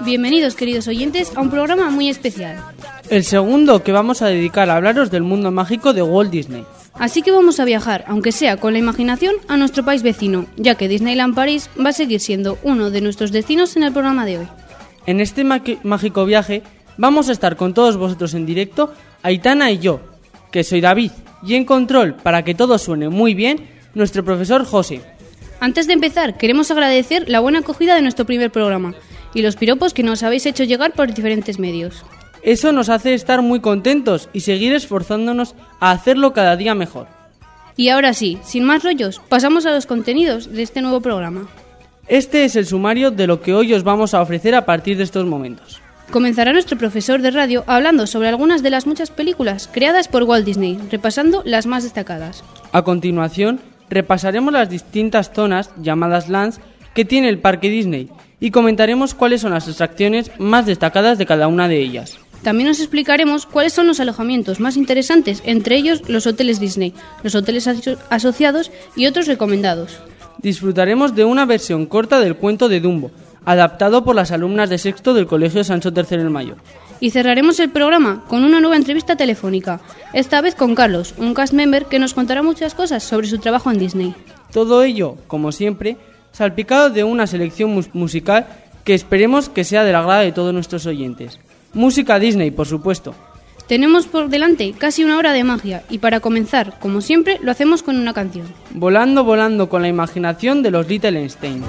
Bienvenidos, queridos oyentes, a un programa muy especial. El segundo que vamos a dedicar a hablaros del mundo mágico de Walt Disney. Así que vamos a viajar, aunque sea con la imaginación, a nuestro país vecino, ya que Disneyland París va a seguir siendo uno de nuestros destinos en el programa de hoy. En este mágico viaje vamos a estar con todos vosotros en directo, Aitana y yo, que soy David, y en control, para que todo suene muy bien, nuestro profesor José. Antes de empezar, queremos agradecer la buena acogida de nuestro primer programa y los piropos que nos habéis hecho llegar por diferentes medios. Eso nos hace estar muy contentos y seguir esforzándonos a hacerlo cada día mejor. Y ahora sí, sin más rollos, pasamos a los contenidos de este nuevo programa. Este es el sumario de lo que hoy os vamos a ofrecer a partir de estos momentos. Comenzará nuestro profesor de radio hablando sobre algunas de las muchas películas creadas por Walt Disney, repasando las más destacadas. A continuación, repasaremos las distintas zonas, llamadas lands, que tiene el parque Disney y comentaremos cuáles son las atracciones más destacadas de cada una de ellas. También os explicaremos cuáles son los alojamientos más interesantes, entre ellos los hoteles Disney, los hoteles asociados y otros recomendados. Disfrutaremos de una versión corta del cuento de Dumbo, adaptado por las alumnas de sexto del Colegio Sancho III el Mayor. Y cerraremos el programa con una nueva entrevista telefónica, esta vez con Carlos, un cast member que nos contará muchas cosas sobre su trabajo en Disney. Todo ello, como siempre, salpicado de una selección musical que esperemos que sea del agrado de todos nuestros oyentes. Música Disney, por supuesto. Tenemos por delante casi una hora de magia y para comenzar, como siempre, lo hacemos con una canción. Volando, volando con la imaginación de los Little Einstein.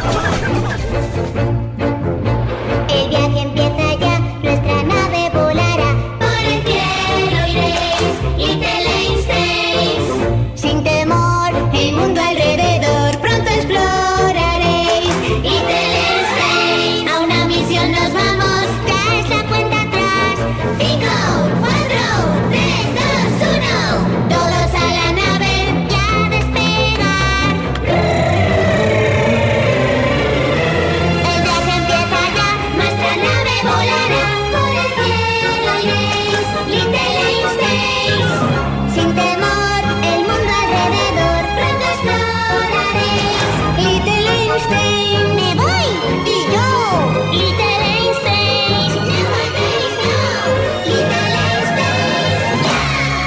El viaje empieza ya, nuestra nave volará. Por el cielo iréis, Little Einstein. Sin temor, el mundo alrededor pronto exploraréis. Little Einstein, a una misión nos vamos. Ya es la cuenta atrás. 5, 4, 3, 2, 1. Todos a la nave, ya a despegar. El viaje empieza ya, nuestra nave volará. Por el cielo iréis, Little Einstein. Sin temor, el mundo alrededor pronto exploraréis. Little Einstein, me voy, y yo. Little Einstein, no volvéis, no. Little Einstein, ya.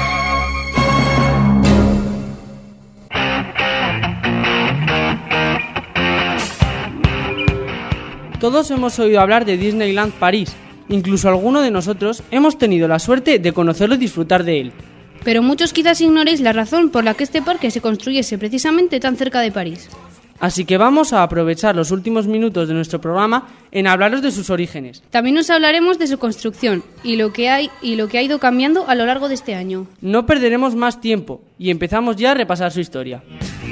Todos hemos oído hablar de Disneyland París. Incluso alguno de nosotros hemos tenido la suerte de conocerlo y disfrutar de él. Pero muchos quizás ignoréis la razón por la que este parque se construyese precisamente tan cerca de París. Así que vamos a aprovechar los últimos minutos de nuestro programa en hablaros de sus orígenes. También os hablaremos de su construcción y lo que ha ido cambiando a lo largo de este año. No perderemos más tiempo y empezamos ya a repasar su historia.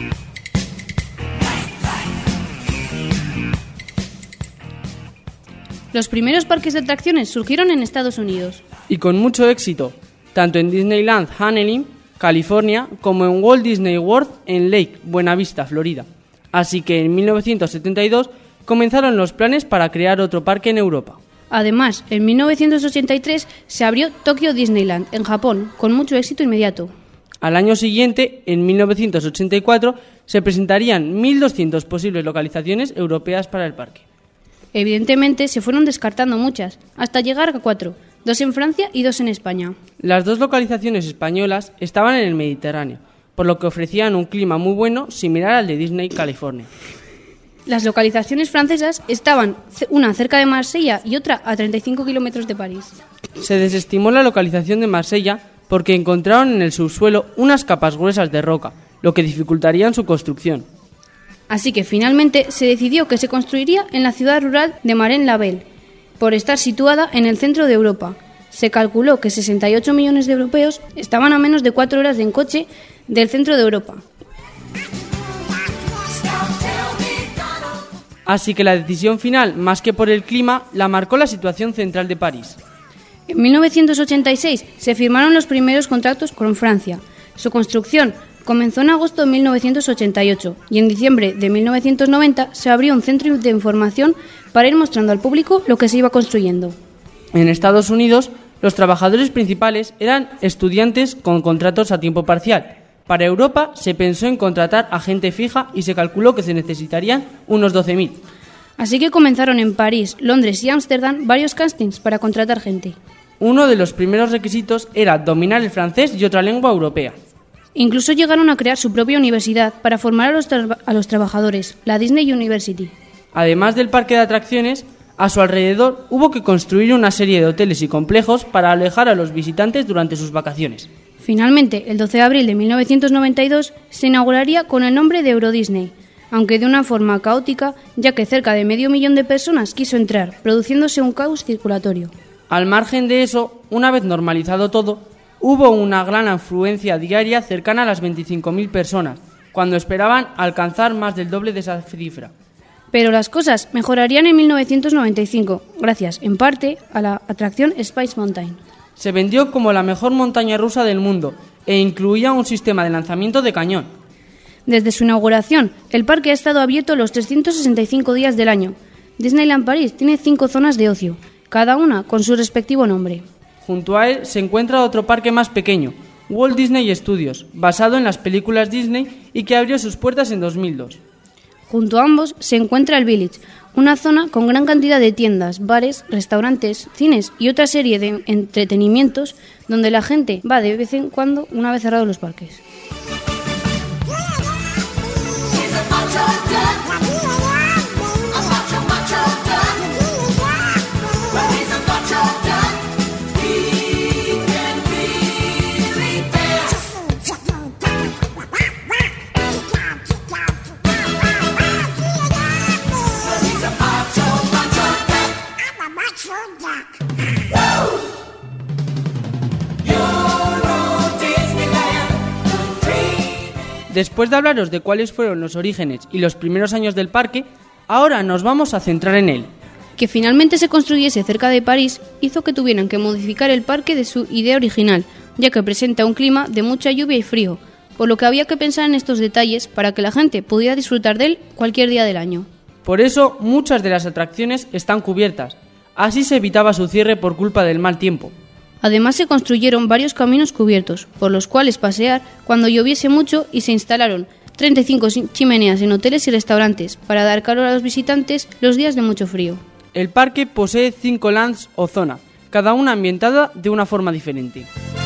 Los primeros parques de atracciones surgieron en Estados Unidos. Y con mucho éxito, tanto en Disneyland Anaheim, California, como en Walt Disney World en Lake Buena Vista, Florida. Así que en 1972 comenzaron los planes para crear otro parque en Europa. Además, en 1983 se abrió Tokyo Disneyland, en Japón, con mucho éxito inmediato. Al año siguiente, en 1984, se presentarían 1.200 posibles localizaciones europeas para el parque. Evidentemente se fueron descartando muchas, hasta llegar a 4, 2 en Francia y 2 en España. Las 2 localizaciones españolas estaban en el Mediterráneo, por lo que ofrecían un clima muy bueno, similar al de Disney California. Las localizaciones francesas estaban una cerca de Marsella y otra a 35 kilómetros de París. Se desestimó la localización de Marsella porque encontraron en el subsuelo unas capas gruesas de roca, lo que dificultaría su construcción. Así que finalmente se decidió que se construiría en la ciudad rural de Marne-la-Vallée, por estar situada en el centro de Europa. Se calculó que 68 millones de europeos estaban a menos de 4 horas en coche del centro de Europa. Así que la decisión final, más que por el clima, la marcó la situación central de París. En 1986 se firmaron los primeros contratos con Francia. Su construcción comenzó en agosto de 1988 y en diciembre de 1990 se abrió un centro de información para ir mostrando al público lo que se iba construyendo. En Estados Unidos, los trabajadores principales eran estudiantes con contratos a tiempo parcial. Para Europa se pensó en contratar a gente fija y se calculó que se necesitarían unos 12.000. Así que comenzaron en París, Londres y Ámsterdam varios castings para contratar gente. Uno de los primeros requisitos era dominar el francés y otra lengua europea. Incluso llegaron a crear su propia universidad para formar a los trabajadores, la Disney University. Además del parque de atracciones, a su alrededor hubo que construir una serie de hoteles y complejos para alejar a los visitantes durante sus vacaciones. Finalmente, el 12 de abril de 1992 se inauguraría con el nombre de Euro Disney, aunque de una forma caótica, ya que cerca de 500.000 de personas quiso entrar, produciéndose un caos circulatorio. Al margen de eso, una vez normalizado todo, hubo una gran afluencia diaria cercana a las 25.000 personas, cuando esperaban alcanzar más del doble de esa cifra. Pero las cosas mejorarían en 1995, gracias, en parte, a la atracción Space Mountain. Se vendió como la mejor montaña rusa del mundo e incluía un sistema de lanzamiento de cañón. Desde su inauguración, el parque ha estado abierto los 365 días del año. Disneyland París tiene 5 zonas de ocio, cada una con su respectivo nombre. Junto a él se encuentra otro parque más pequeño, Walt Disney Studios, basado en las películas Disney y que abrió sus puertas en 2002. Junto a ambos se encuentra el Village, una zona con gran cantidad de tiendas, bares, restaurantes, cines y otra serie de entretenimientos donde la gente va de vez en cuando una vez cerrados los parques. Después de hablaros de cuáles fueron los orígenes y los primeros años del parque, ahora nos vamos a centrar en él. Que finalmente se construyese cerca de París hizo que tuvieran que modificar el parque de su idea original, ya que presenta un clima de mucha lluvia y frío, por lo que había que pensar en estos detalles para que la gente pudiera disfrutar de él cualquier día del año. Por eso, muchas de las atracciones están cubiertas. Así se evitaba su cierre por culpa del mal tiempo. Además se construyeron varios caminos cubiertos, por los cuales pasear cuando lloviese mucho y se instalaron 35 chimeneas en hoteles y restaurantes para dar calor a los visitantes los días de mucho frío. El parque posee 5 lands o zonas, cada una ambientada de una forma diferente.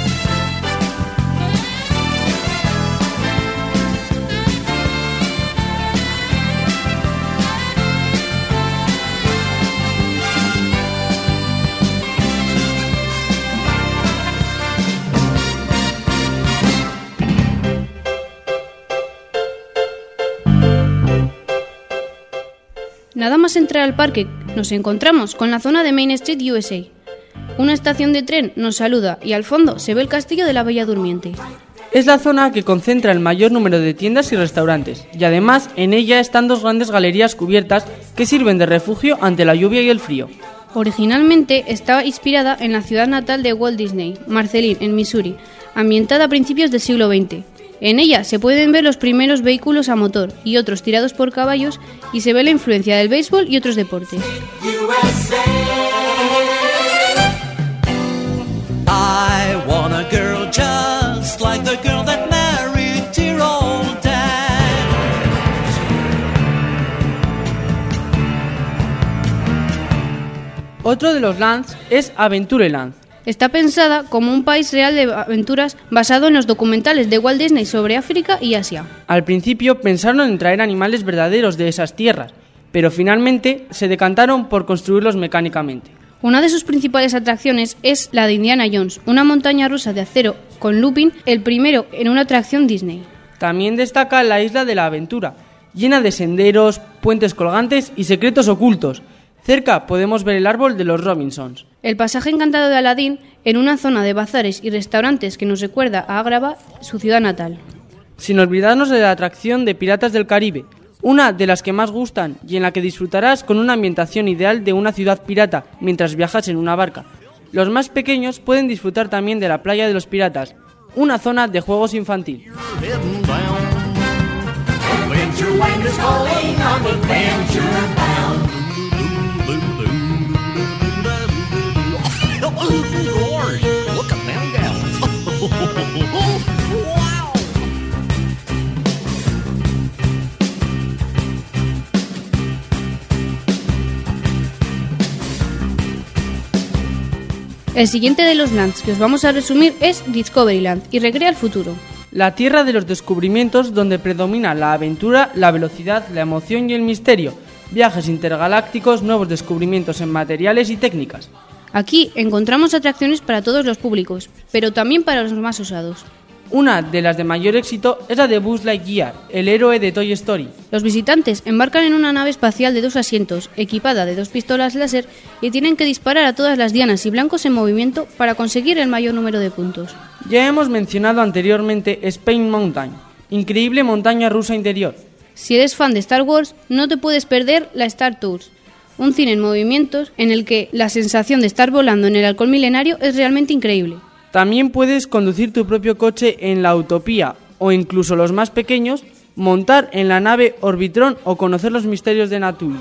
Nada más entrar al parque, nos encontramos con la zona de Main Street USA. Una estación de tren nos saluda y al fondo se ve el castillo de la Bella Durmiente. Es la zona que concentra el mayor número de tiendas y restaurantes, y además en ella están 2 grandes galerías cubiertas que sirven de refugio ante la lluvia y el frío. Originalmente estaba inspirada en la ciudad natal de Walt Disney, Marceline, en Missouri, ambientada a principios del siglo XX. En ella se pueden ver los primeros vehículos a motor y otros tirados por caballos y se ve la influencia del béisbol y otros deportes. I want a girl just like the girl that married dear old dad. Otro de los lands es Aventureland. Está pensada como un país real de aventuras basado en los documentales de Walt Disney sobre África y Asia. Al principio pensaron en traer animales verdaderos de esas tierras, pero finalmente se decantaron por construirlos mecánicamente. Una de sus principales atracciones es la de Indiana Jones, una montaña rusa de acero con looping, el primero en una atracción Disney. También destaca la Isla de la Aventura, llena de senderos, puentes colgantes y secretos ocultos. Cerca podemos ver el árbol de los Robinsons. El pasaje encantado de Aladdin en una zona de bazares y restaurantes que nos recuerda a Agrabah, su ciudad natal. Sin olvidarnos de la atracción de Piratas del Caribe, una de las que más gustan y en la que disfrutarás con una ambientación ideal de una ciudad pirata mientras viajas en una barca. Los más pequeños pueden disfrutar también de la Playa de los Piratas, una zona de juegos infantil. El siguiente de los lands que os vamos a resumir es Discoveryland y recrea el futuro. La tierra de los descubrimientos donde predomina la aventura, la velocidad, la emoción y el misterio. Viajes intergalácticos, nuevos descubrimientos en materiales y técnicas. Aquí encontramos atracciones para todos los públicos, pero también para los más osados. Una de las de mayor éxito es la de Buzz Lightyear, el héroe de Toy Story. Los visitantes embarcan en una nave espacial de 2 asientos, equipada de 2 pistolas láser, y tienen que disparar a todas las dianas y blancos en movimiento para conseguir el mayor número de puntos. Ya hemos mencionado anteriormente Space Mountain, increíble montaña rusa interior. Si eres fan de Star Wars, no te puedes perder la Star Tours, un cine en movimientos en el que la sensación de estar volando en el halcón milenario es realmente increíble. También puedes conducir tu propio coche en la Utopía, o incluso los más pequeños, montar en la nave Orbitron o conocer los misterios de Natulis.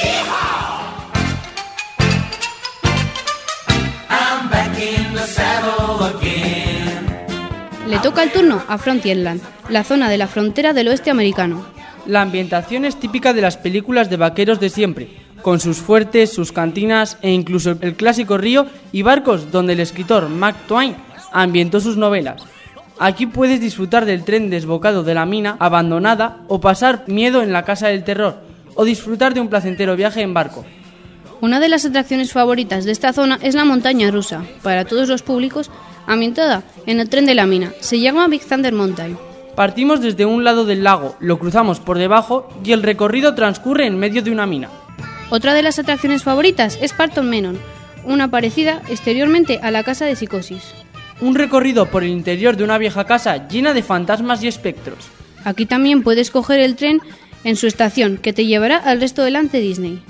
Le toca el turno a Frontierland, la zona de la frontera del oeste americano. La ambientación es típica de las películas de vaqueros de siempre, con sus fuertes, sus cantinas e incluso el clásico río y barcos donde el escritor Mark Twain ambientó sus novelas. Aquí puedes disfrutar del tren desbocado de la mina abandonada o pasar miedo en la casa del terror o disfrutar de un placentero viaje en barco. Una de las atracciones favoritas de esta zona es la montaña rusa, para todos los públicos, ambientada en el tren de la mina. Se llama Big Thunder Mountain. Partimos desde un lado del lago, lo cruzamos por debajo y el recorrido transcurre en medio de una mina. Otra de las atracciones favoritas es Parton Menon, una parecida exteriormente a la casa de Psicosis. Un recorrido por el interior de una vieja casa llena de fantasmas y espectros. Aquí también puedes coger el tren en su estación, que te llevará al resto del land de Disney.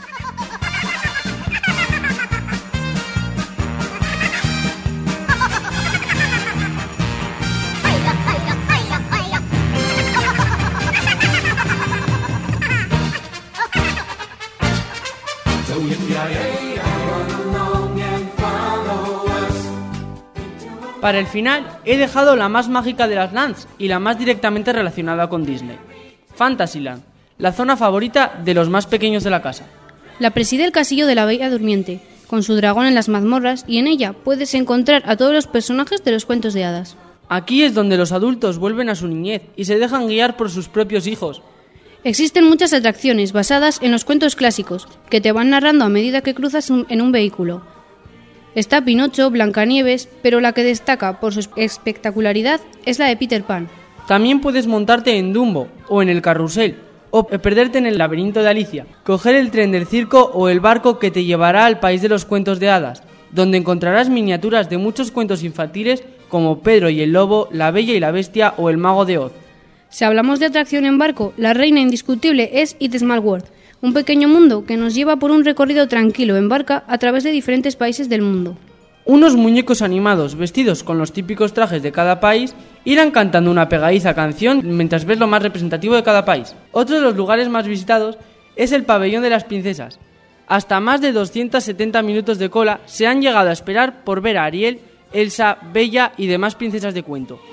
Para el final, he dejado la más mágica de las lands y la más directamente relacionada con Disney. Fantasyland, la zona favorita de los más pequeños de la casa. La preside el castillo de la Bella Durmiente, con su dragón en las mazmorras, y en ella puedes encontrar a todos los personajes de los cuentos de hadas. Aquí es donde los adultos vuelven a su niñez y se dejan guiar por sus propios hijos. Existen muchas atracciones basadas en los cuentos clásicos, que te van narrando a medida que cruzas en un vehículo. Está Pinocho, Blancanieves, pero la que destaca por su espectacularidad es la de Peter Pan. También puedes montarte en Dumbo o en el carrusel, o perderte en el laberinto de Alicia, coger el tren del circo o el barco que te llevará al país de los cuentos de hadas, donde encontrarás miniaturas de muchos cuentos infantiles como Pedro y el Lobo, La Bella y la Bestia o El Mago de Oz. Si hablamos de atracción en barco, la reina indiscutible es It's Small World, un pequeño mundo que nos lleva por un recorrido tranquilo en barca a través de diferentes países del mundo. Unos muñecos animados vestidos con los típicos trajes de cada país irán cantando una pegadiza canción mientras ves lo más representativo de cada país. Otro de los lugares más visitados es el pabellón de las princesas. Hasta más de 270 minutos de cola se han llegado a esperar por ver a Ariel, Elsa, Bella y demás princesas de cuento.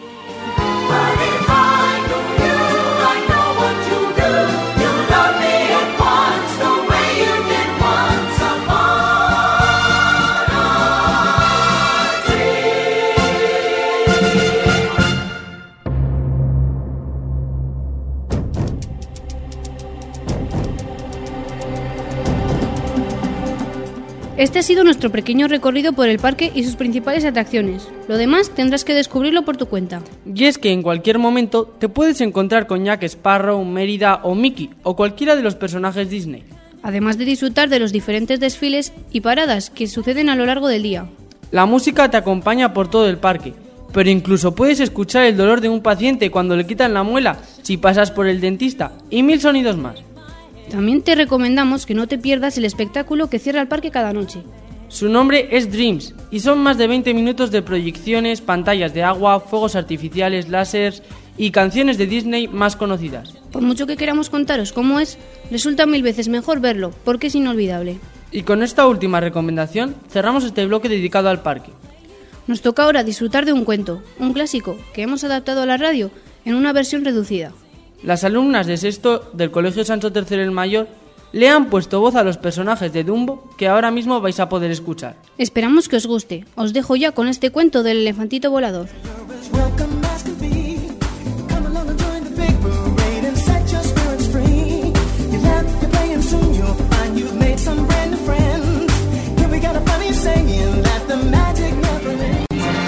Este ha sido nuestro pequeño recorrido por el parque y sus principales atracciones. Lo demás tendrás que descubrirlo por tu cuenta. Y es que en cualquier momento te puedes encontrar con Jack Sparrow, Mérida o Mickey o cualquiera de los personajes Disney. Además de disfrutar de los diferentes desfiles y paradas que suceden a lo largo del día. La música te acompaña por todo el parque, pero incluso puedes escuchar el dolor de un paciente cuando le quitan la muela si pasas por el dentista y 1000 sonidos más. También te recomendamos que no te pierdas el espectáculo que cierra el parque cada noche. Su nombre es Dreams y son más de 20 minutos de proyecciones, pantallas de agua, fuegos artificiales, láseres y canciones de Disney más conocidas. Por mucho que queramos contaros cómo es, resulta 1000 veces mejor verlo, porque es inolvidable. Y con esta última recomendación cerramos este bloque dedicado al parque. Nos toca ahora disfrutar de un cuento, un clásico que hemos adaptado a la radio en una versión reducida. Las alumnas de sexto del Colegio Sancho III el Mayor Le han puesto voz a los personajes de Dumbo que ahora mismo vais a poder escuchar. Esperamos que os guste. Os dejo ya con este cuento del elefantito volador. Welcome as can be. Come along and join the big parade and set your spirits free. You laugh, you play, and soon you'll find you've made some brand new friends. Here we got a funny saying that the magic never ends.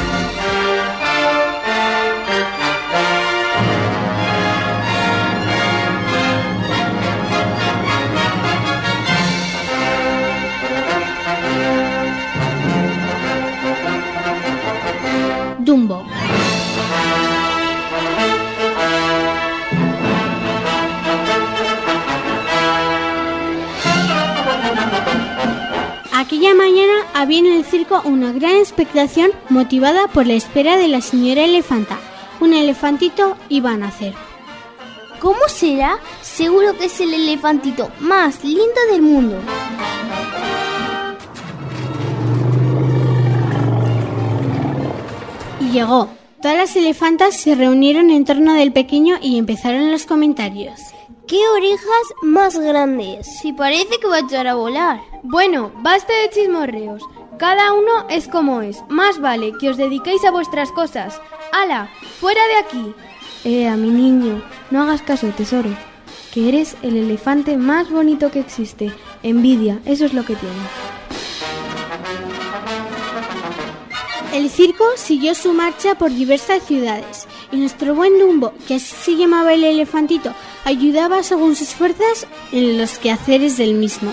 Dumbo. Aquella mañana había en el circo una gran expectación motivada por la espera de la señora elefanta. Un elefantito iba a nacer. ¿Cómo será? Seguro que es el elefantito más lindo del mundo. Y llegó. Todas las elefantas se reunieron en torno del pequeño y empezaron los comentarios. ¡Qué orejas más grandes! Si parece que va a echar a volar. Bueno, basta de chismorreos. Cada uno es como es. Más vale que os dediquéis a vuestras cosas. ¡Hala! ¡Fuera de aquí! A mi niño, no hagas caso, tesoro. Que eres el elefante más bonito que existe. Envidia, eso es lo que tiene. El circo siguió su marcha por diversas ciudades y nuestro buen Dumbo, que así se llamaba el elefantito, ayudaba según sus fuerzas en los quehaceres del mismo.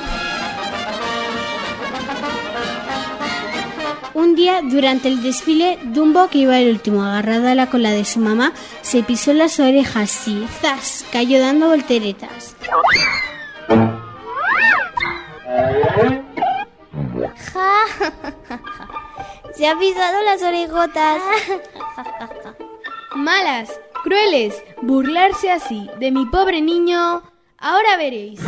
Un día, durante el desfile, Dumbo, que iba el último agarrado a la cola de su mamá, se pisó las orejas y ¡zas!, cayó dando volteretas. Se ha pisado las orejotas. Malas, crueles, burlarse así de mi pobre niño. Ahora veréis.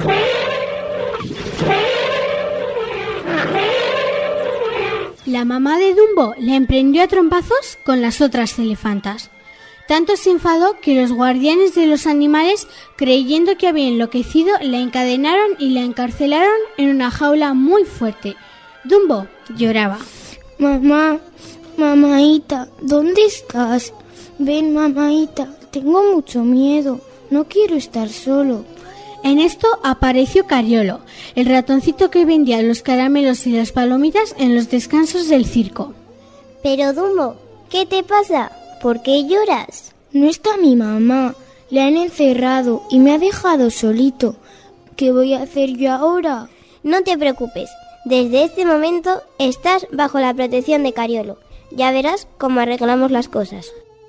La mamá de Dumbo le emprendió a trompazos con las otras elefantas. Tanto se enfadó que los guardianes de los animales, creyendo que había enloquecido, la encadenaron y la encarcelaron en una jaula muy fuerte. Dumbo lloraba. Mamá, mamaíta, ¿dónde estás? Ven, mamaíta, tengo mucho miedo. No quiero estar solo. En esto apareció Cariolo, el ratoncito que vendía los caramelos y las palomitas en los descansos del circo. Pero Dumbo, ¿qué te pasa? ¿Por qué lloras? No está mi mamá. Le han encerrado y me ha dejado solito. ¿Qué voy a hacer yo ahora? No te preocupes. Desde este momento estás bajo la protección de Cariolo. Ya verás cómo arreglamos las cosas.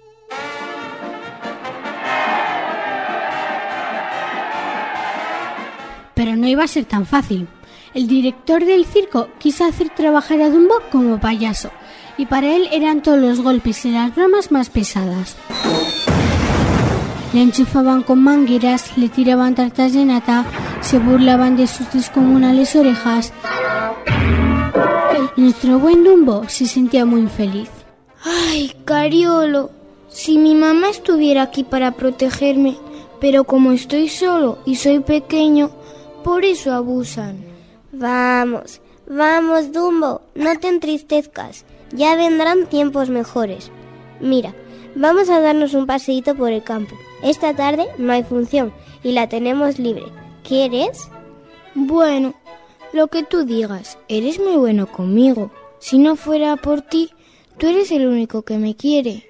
Pero no iba a ser tan fácil. El director del circo quiso hacer trabajar a Dumbo como payaso, y para él eran todos los golpes y las bromas más pesadas. Le enchufaban con mangueras, le tiraban tartas de nata, se burlaban de sus descomunales orejas. Nuestro buen Dumbo se sentía muy feliz. ¡Ay, Cariolo! Si mi mamá estuviera aquí para protegerme, pero como estoy solo y soy pequeño, por eso abusan. Vamos, vamos, Dumbo, no te entristezcas. Ya vendrán tiempos mejores. Mira, vamos a darnos un paseíto por el campo. Esta tarde no hay función y la tenemos libre. ¿Quieres? Bueno, lo que tú digas. Eres muy bueno conmigo. Si no fuera por ti, tú eres el único que me quiere.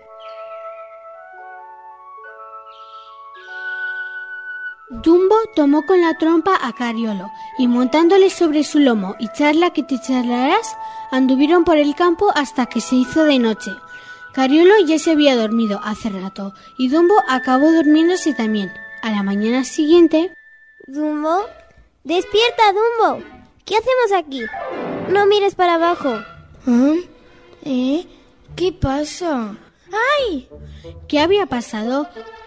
Dumbo tomó con la trompa a Cariolo y montándole sobre su lomo y charla que te charlarás, anduvieron por el campo hasta que se hizo de noche. Cariolo ya se había dormido hace rato y Dumbo acabó durmiéndose también. A la mañana siguiente... ¿Dumbo? ¡Despierta, Dumbo! ¿Qué hacemos aquí? No mires para abajo. ¿Ah? ¿Qué pasa? ¡Ay! ¿Qué había pasado?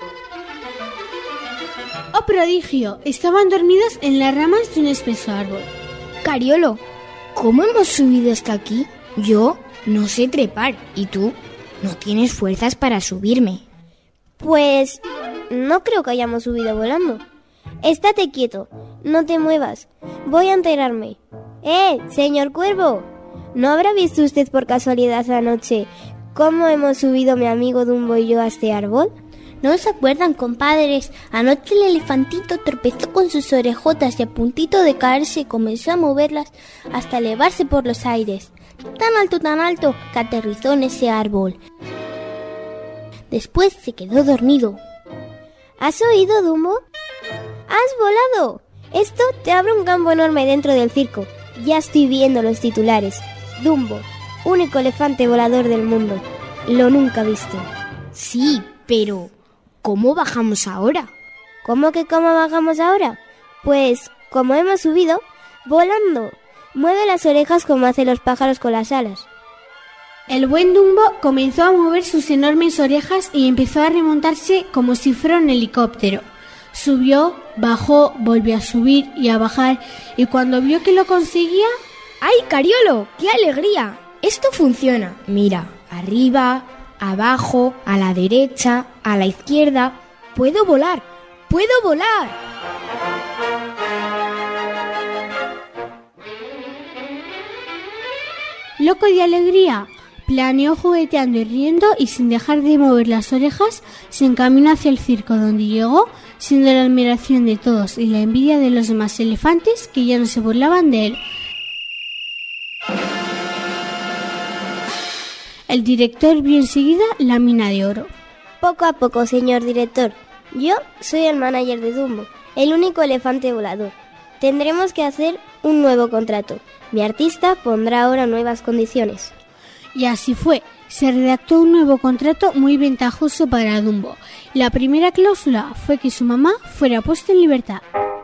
¡Oh, prodigio! Estaban dormidos en las ramas de un espeso árbol. Cariolo, ¿cómo hemos subido hasta aquí? Yo no sé trepar. ¿Y tú? No tienes fuerzas para subirme. Pues no creo que hayamos subido volando. Estate quieto. no te muevas. Voy a enterarme. Señor Cuervo, ¿no habrá visto usted por casualidad anoche cómo hemos subido mi amigo Dumbo y yo a este árbol? ¿No se acuerdan, compadres? Anoche el elefantito tropezó con sus orejotas y a puntito de caerse comenzó a moverlas hasta elevarse por los aires. Tan alto, que aterrizó en ese árbol. Después se quedó dormido. ¿Has oído, Dumbo? ¡Has volado! Esto te abre un campo enorme dentro del circo. Ya estoy viendo los titulares. Dumbo, único elefante volador del mundo. Lo nunca visto. Sí, pero ¿cómo bajamos ahora? ¿Cómo que cómo bajamos ahora? Pues, como hemos subido, volando. Mueve las orejas como hacen los pájaros con las alas. El buen Dumbo comenzó a mover sus enormes orejas y empezó a remontarse como si fuera un helicóptero. Subió, bajó, volvió a subir y a bajar, y cuando vio que lo conseguía... ¡Ay, Cariolo! ¡Qué alegría! Esto funciona. Mira, arriba, abajo, a la derecha, a la izquierda. ¡Puedo volar! ¡Puedo volar! Loco de alegría, planeó jugueteando y riendo y sin dejar de mover las orejas, se encaminó hacia el circo, donde llegó, siendo la admiración de todos y la envidia de los demás elefantes que ya no se burlaban de él. El director vio enseguida la mina de oro. Poco a poco, señor director. Yo soy el manager de Dumbo, el único elefante volador. Tendremos que hacer un nuevo contrato. Mi artista pondrá ahora nuevas condiciones. Y así fue. Se redactó un nuevo contrato muy ventajoso para Dumbo. La primera cláusula fue que su mamá fuera puesta en libertad.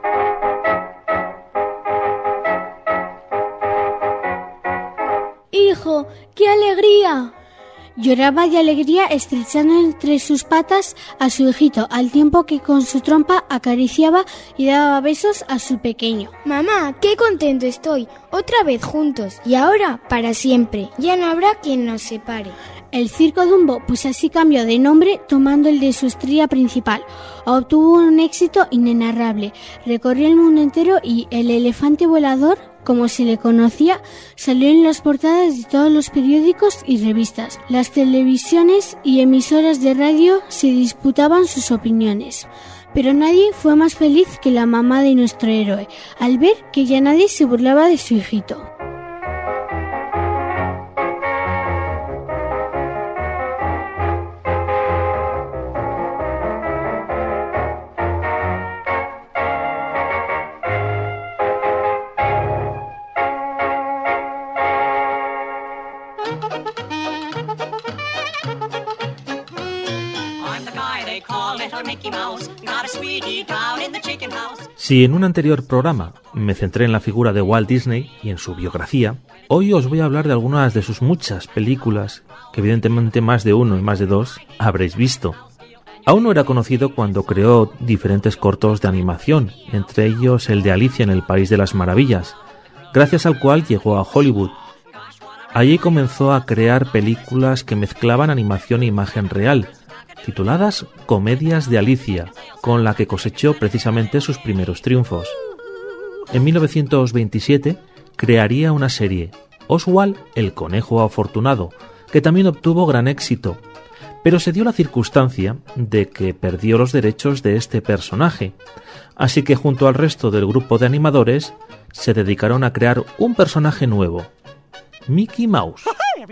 ¡Hijo, qué alegría! Lloraba de alegría estrechando entre sus patas a su hijito, al tiempo que con su trompa acariciaba y daba besos a su pequeño. Mamá, qué contento estoy. Otra vez juntos. Y ahora, para siempre. Ya no habrá quien nos separe. El circo Dumbo pues así cambió de nombre, tomando el de su estrella principal. Obtuvo un éxito inenarrable. Recorrió el mundo entero y el elefante volador, como se le conocía, salió en las portadas de todos los periódicos y revistas. Las televisiones y emisoras de radio se disputaban sus opiniones. Pero nadie fue más feliz que la mamá de nuestro héroe, al ver que ya nadie se burlaba de su hijito. Si en un anterior programa me centré en la figura de Walt Disney y en su biografía, hoy os voy a hablar de algunas de sus muchas películas, que evidentemente más de uno y más de dos habréis visto. Aún no era conocido cuando creó diferentes cortos de animación, entre ellos el de Alicia en el País de las Maravillas, gracias al cual llegó a Hollywood. Allí comenzó a crear películas que mezclaban animación e imagen real, tituladas Comedias de Alicia, con la que cosechó precisamente sus primeros triunfos. En 1927 crearía una serie, Oswald el Conejo Afortunado, que también obtuvo gran éxito, pero se dio la circunstancia de que perdió los derechos de este personaje, así que junto al resto del grupo de animadores se dedicaron a crear un personaje nuevo, Mickey Mouse.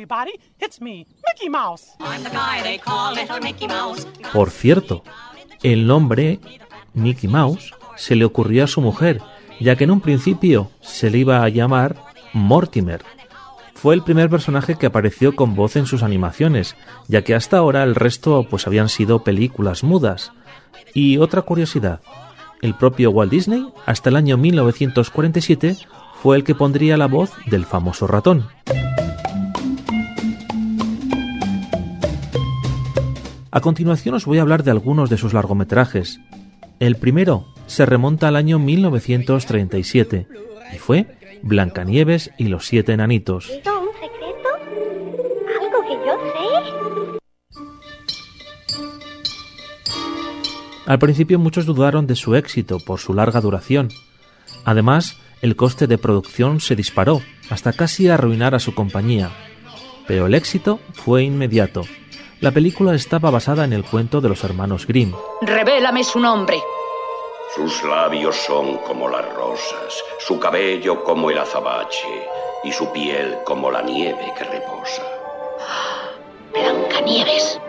Por cierto, el nombre Mickey Mouse se le ocurrió a su mujer, ya que en un principio se le iba a llamar Mortimer. Fue el primer personaje que apareció con voz en sus animaciones, ya que hasta ahora el resto pues habían sido películas mudas. Y otra curiosidad, el propio Walt Disney, hasta el año 1947, fue el que pondría la voz del famoso ratón. A continuación os voy a hablar de algunos de sus largometrajes. El primero se remonta al año 1937 y fue Blancanieves y los 7 enanitos. ¿Es un secreto? ¿Algo que yo sé? Al principio muchos dudaron de su éxito por su larga duración, Además, el coste de producción se disparó hasta casi arruinar a su compañía. Pero el éxito fue inmediato. La película estaba basada en el cuento de los hermanos Grimm. Revélame su nombre. Sus labios son como las rosas, su cabello como el azabache y su piel como la nieve que reposa. Blancanieves.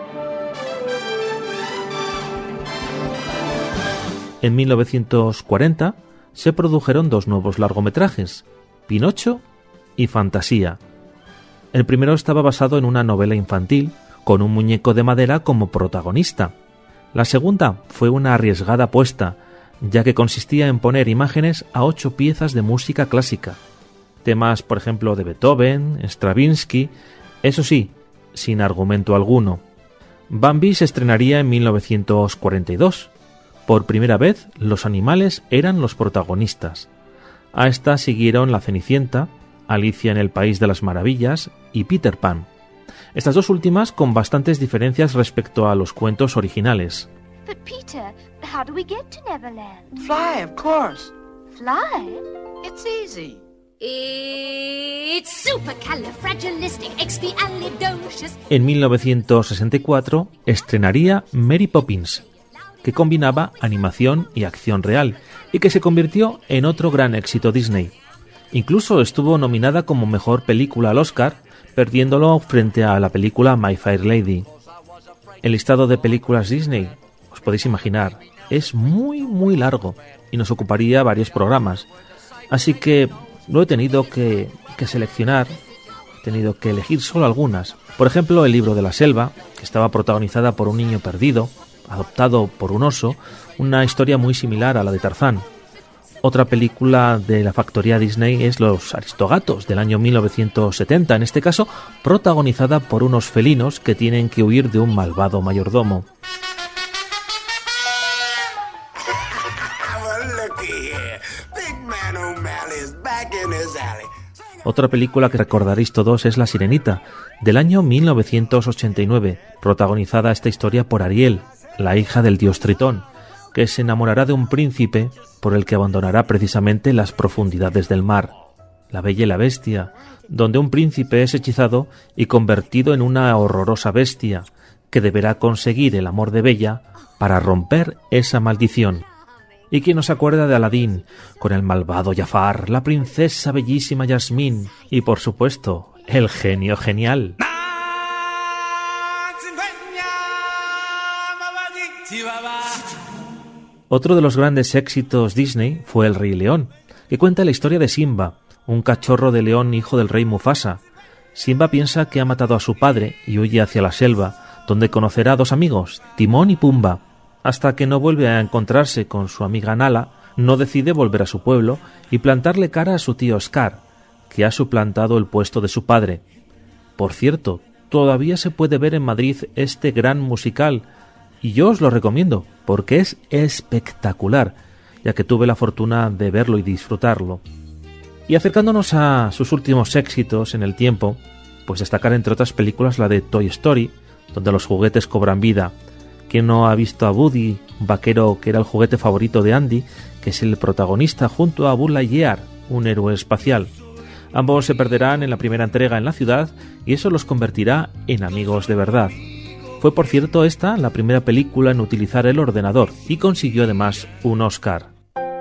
En 1940 se produjeron 2 nuevos largometrajes, Pinocho y Fantasía. El primero estaba basado en una novela infantil con un muñeco de madera como protagonista. La segunda fue una arriesgada apuesta, ya que consistía en poner imágenes a 8 piezas de música clásica. Temas, por ejemplo, de Beethoven, Stravinsky, eso sí, sin argumento alguno. Bambi se estrenaría en 1942. Por primera vez, los animales eran los protagonistas. A esta siguieron La Cenicienta, Alicia en el País de las Maravillas y Peter Pan. Estas 2 últimas con bastantes diferencias respecto a los cuentos originales. But Peter, how do we get to Neverland? Fly, of course. Fly? It's easy. It's supercalifragilisticexpialidocious. En 1964 estrenaría Mary Poppins, que combinaba animación y acción real, y que se convirtió en otro gran éxito Disney. Incluso estuvo nominada como mejor película al Oscar, perdiéndolo frente a la película My Fair Lady. El listado de películas Disney, os podéis imaginar, es muy largo y nos ocuparía varios programas. Así que lo he tenido que seleccionar, he tenido que elegir solo algunas. Por ejemplo, El libro de la selva, que estaba protagonizada por un niño perdido, adoptado por un oso, una historia muy similar a la de Tarzán. Otra película de la factoría Disney es Los Aristogatos, del año 1970, en este caso protagonizada por unos felinos que tienen que huir de un malvado mayordomo. Otra película que recordaréis todos es La Sirenita, del año 1989, protagonizada esta historia por Ariel, la hija del dios Tritón, que se enamorará de un príncipe por el que abandonará precisamente las profundidades del mar. La Bella y la Bestia, donde un príncipe es hechizado y convertido en una horrorosa bestia, que deberá conseguir el amor de Bella para romper esa maldición. ¿Y quién nos acuerda de Aladín, con el malvado Jafar, la princesa bellísima Yasmín y, por supuesto, el genio genial? Otro de los grandes éxitos Disney fue El Rey León, que cuenta la historia de Simba, un cachorro de león hijo del rey Mufasa. Simba piensa que ha matado a su padre y huye hacia la selva, donde conocerá a 2 amigos, Timón y Pumba. Hasta que no vuelve a encontrarse con su amiga Nala, no decide volver a su pueblo y plantarle cara a su tío Scar, que ha suplantado el puesto de su padre. Por cierto, todavía se puede ver en Madrid este gran musical, y yo os lo recomiendo, porque es espectacular, ya que tuve la fortuna de verlo y disfrutarlo. Y acercándonos a sus últimos éxitos en el tiempo, pues destacar entre otras películas la de Toy Story, donde los juguetes cobran vida. ¿Quién no ha visto a Woody, un vaquero que era el juguete favorito de Andy, que es el protagonista junto a Buzz Lightyear, un héroe espacial? Ambos se perderán en la primera entrega en la ciudad y eso los convertirá en amigos de verdad. Fue, por cierto, esta la primera película en utilizar el ordenador y consiguió además un Oscar.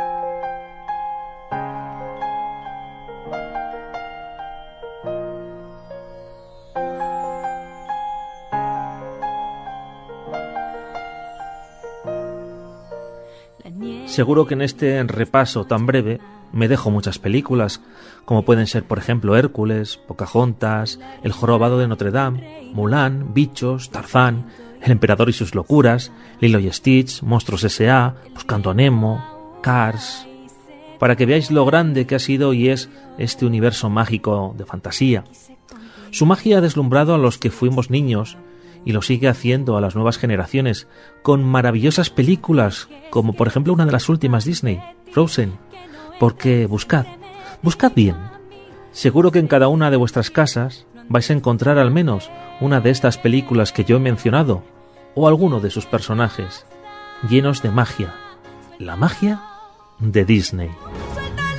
Seguro que en este repaso tan breve me dejo muchas películas, como pueden ser, por ejemplo, Hércules, Pocahontas, El jorobado de Notre Dame, Mulan, Bichos, Tarzán, El emperador y sus locuras, Lilo y Stitch, Monstruos S.A., Buscando a Nemo, Cars, para que veáis lo grande que ha sido y es este universo mágico de fantasía. Su magia ha deslumbrado a los que fuimos niños y lo sigue haciendo a las nuevas generaciones con maravillosas películas, como por ejemplo una de las últimas Disney, Frozen. Porque buscad bien. Seguro que en cada una de vuestras casas vais a encontrar al menos una de estas películas que yo he mencionado, o alguno de sus personajes, llenos de magia. La magia de Disney.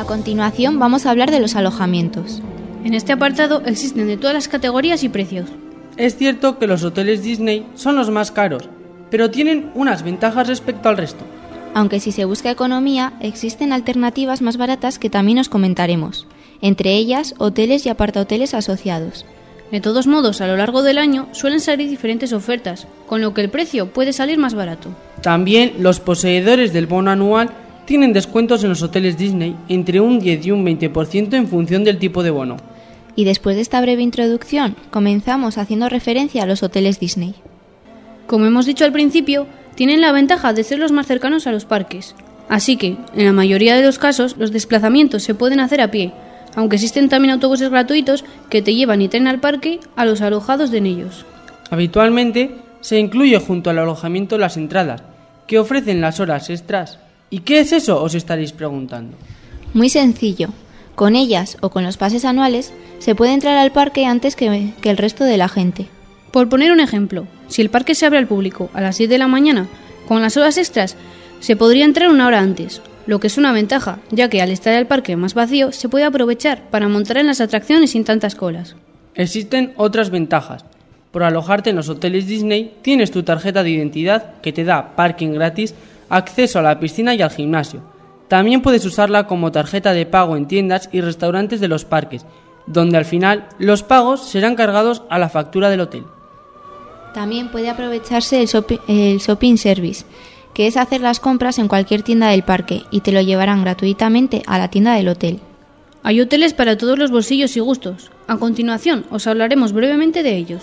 continuación vamos a hablar de los alojamientos. En este apartado existen de todas las categorías y precios. Es cierto que los hoteles Disney son los más caros, pero tienen unas ventajas respecto al resto. Aunque si se busca economía, existen alternativas más baratas que también os comentaremos, entre ellas hoteles y apartahoteles asociados. De todos modos, a lo largo del año suelen salir diferentes ofertas, con lo que el precio puede salir más barato. También los poseedores del bono anual tienen descuentos en los hoteles Disney entre un 10 y un 20% en función del tipo de bono. Y después de esta breve introducción, comenzamos haciendo referencia a los hoteles Disney. Como hemos dicho al principio, tienen la ventaja de ser los más cercanos a los parques. Así que, en la mayoría de los casos, los desplazamientos se pueden hacer a pie, aunque existen también autobuses gratuitos que te llevan y traen al parque a los alojados en ellos. Habitualmente se incluye junto al alojamiento las entradas, que ofrecen las horas extras. ¿Y qué es eso?, os estaréis preguntando. Muy sencillo. Con ellas o con los pases anuales se puede entrar al parque antes que el resto de la gente. Por poner un ejemplo, si el parque se abre al público a las 10 de la mañana, con las horas extras se podría entrar una hora antes, lo que es una ventaja, ya que al estar el parque más vacío se puede aprovechar para montar en las atracciones sin tantas colas. Existen otras ventajas. Por alojarte en los hoteles Disney tienes tu tarjeta de identidad que te da parking gratis, acceso a la piscina y al gimnasio. También puedes usarla como tarjeta de pago en tiendas y restaurantes de los parques, donde al final los pagos serán cargados a la factura del hotel. También puede aprovecharse el shopping service, que es hacer las compras en cualquier tienda del parque y te lo llevarán gratuitamente a la tienda del hotel. Hay hoteles para todos los bolsillos y gustos. A continuación os hablaremos brevemente de ellos.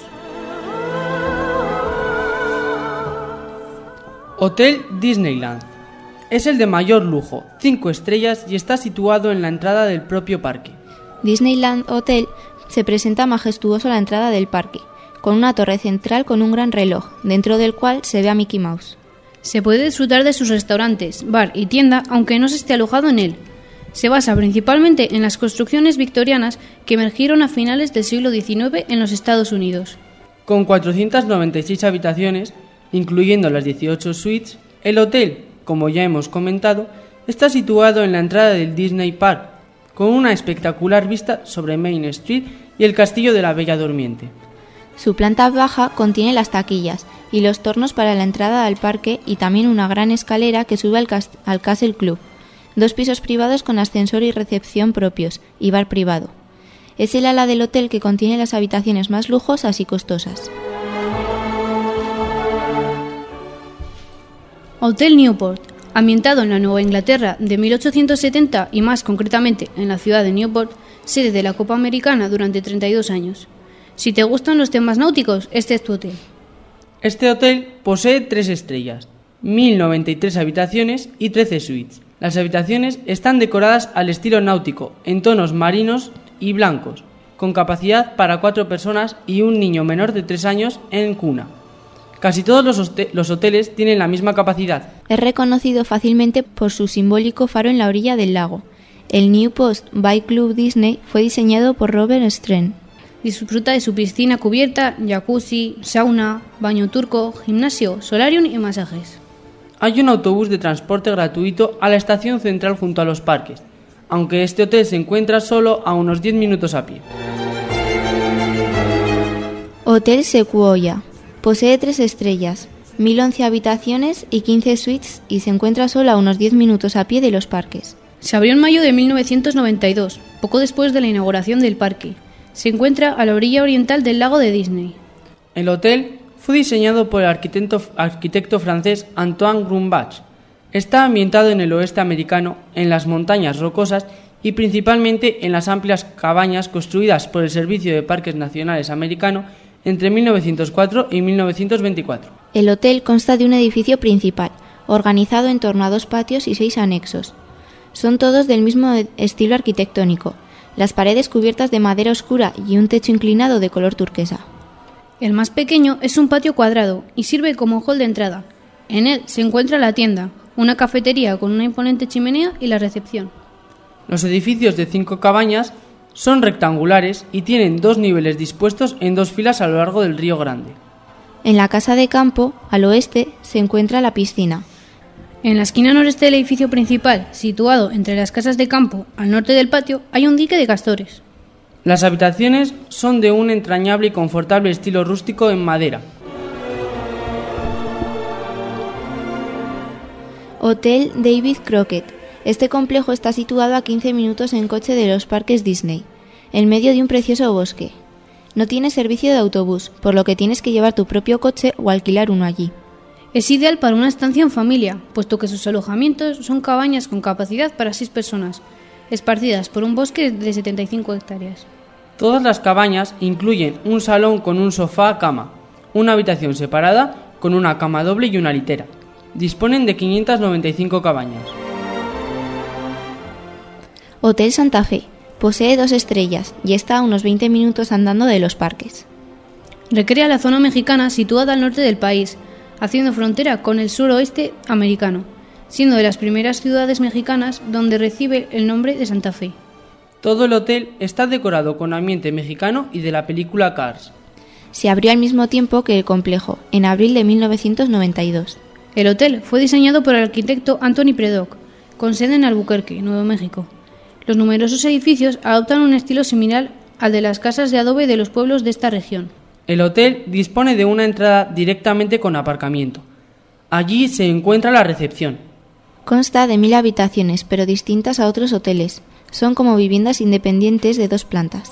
Hotel Disneyland. Es el de mayor lujo, 5 estrellas y está situado en la entrada del propio parque. Disneyland Hotel se presenta majestuoso a la entrada del parque, con una torre central con un gran reloj, dentro del cual se ve a Mickey Mouse. Se puede disfrutar de sus restaurantes, bar y tienda, aunque no se esté alojado en él. Se basa principalmente en las construcciones victorianas que emergieron a finales del siglo XIX en los Estados Unidos. Con 496 habitaciones, incluyendo las 18 suites, el hotel, como ya hemos comentado, está situado en la entrada del Disney Park, con una espectacular vista sobre Main Street y el castillo de la Bella Durmiente. Su planta baja contiene las taquillas y los tornos para la entrada al parque y también una gran escalera que sube al Castle Club, 2 pisos privados con ascensor y recepción propios y bar privado. Es el ala del hotel que contiene las habitaciones más lujosas y costosas. Hotel Newport, ambientado en la Nueva Inglaterra de 1870 y más concretamente en la ciudad de Newport, sede de la Copa Americana durante 32 años. Si te gustan los temas náuticos, este es tu hotel. Este hotel posee 3 estrellas, 1093 habitaciones y 13 suites. Las habitaciones están decoradas al estilo náutico, en tonos marinos y blancos, con capacidad para 4 personas y un niño menor de 3 años en cuna. Casi todos los hoteles tienen la misma capacidad. Es reconocido fácilmente por su simbólico faro en la orilla del lago. El Newport Bay Club Disney fue diseñado por Robert Stern. Disfruta de su piscina cubierta, jacuzzi, sauna, baño turco, gimnasio, solarium y masajes. Hay un autobús de transporte gratuito a la estación central junto a los parques, aunque este hotel se encuentra solo a unos 10 minutos a pie. Hotel Sequoia. Posee 3 estrellas, 1011 habitaciones y 15 suites y se encuentra solo a unos 10 minutos a pie de los parques. Se abrió en mayo de 1992, poco después de la inauguración del parque. Se encuentra a la orilla oriental del lago de Disney. El hotel fue diseñado por el arquitecto francés Antoine Grumbach. Está ambientado en el oeste americano, en las montañas rocosas y principalmente en las amplias cabañas construidas por el Servicio de Parques Nacionales americano entre 1904 y 1924. El hotel consta de un edificio principal, organizado en torno a 2 patios y 6 anexos. Son todos del mismo estilo arquitectónico, las paredes cubiertas de madera oscura y un techo inclinado de color turquesa. El más pequeño es un patio cuadrado y sirve como hall de entrada. En él se encuentra la tienda, una cafetería con una imponente chimenea y la recepción. Los edificios de 5 cabañas son rectangulares y tienen 2 niveles dispuestos en 2 filas a lo largo del Río Grande. En la casa de campo, al oeste, se encuentra la piscina. En la esquina noreste del edificio principal, situado entre las casas de campo al norte del patio, hay un dique de castores. Las habitaciones son de un entrañable y confortable estilo rústico en madera. Hotel David Crockett. Este complejo está situado a 15 minutos en coche de los parques Disney, en medio de un precioso bosque. No tiene servicio de autobús, por lo que tienes que llevar tu propio coche o alquilar uno allí. Es ideal para una estancia en familia, puesto que sus alojamientos son cabañas con capacidad para 6 personas, esparcidas por un bosque de 75 hectáreas. Todas las cabañas incluyen un salón con un sofá-cama, una habitación separada con una cama doble y una litera. Disponen de 595 cabañas. Hotel Santa Fe. Posee 2 estrellas y está a unos 20 minutos andando de los parques. Recrea la zona mexicana situada al norte del país, haciendo frontera con el suroeste americano, siendo de las primeras ciudades mexicanas donde recibe el nombre de Santa Fe. Todo el hotel está decorado con ambiente mexicano y de la película Cars. Se abrió al mismo tiempo que el complejo, en abril de 1992. El hotel fue diseñado por el arquitecto Anthony Predock, con sede en Albuquerque, Nuevo México. Los numerosos edificios adoptan un estilo similar al de las casas de adobe de los pueblos de esta región. El hotel dispone de una entrada directamente con aparcamiento. Allí se encuentra la recepción. Consta de 1000 habitaciones, pero distintas a otros hoteles. Son como viviendas independientes de 2 plantas.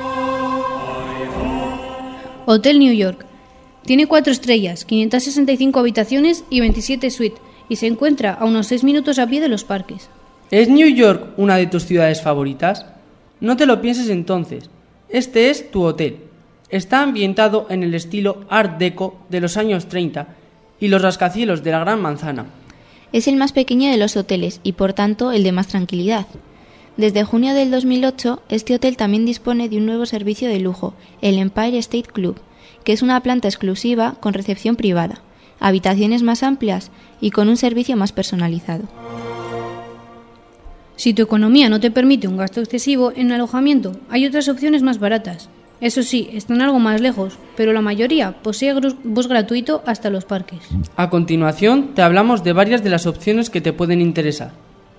Hotel New York. Tiene 4 estrellas, 565 habitaciones y 27 suites, y se encuentra a unos 6 minutos a pie de los parques. ¿Es New York una de tus ciudades favoritas? No te lo pienses entonces. Este es tu hotel. Está ambientado en el estilo Art Deco de los años 30 y los rascacielos de la Gran Manzana. Es el más pequeño de los hoteles y, por tanto, el de más tranquilidad. Desde junio del 2008, este hotel también dispone de un nuevo servicio de lujo, el Empire State Club, que es una planta exclusiva con recepción privada, habitaciones más amplias y con un servicio más personalizado. Si tu economía no te permite un gasto excesivo en alojamiento, hay otras opciones más baratas. Eso sí, están algo más lejos, pero la mayoría posee bus gratuito hasta los parques. A continuación, te hablamos de varias de las opciones que te pueden interesar.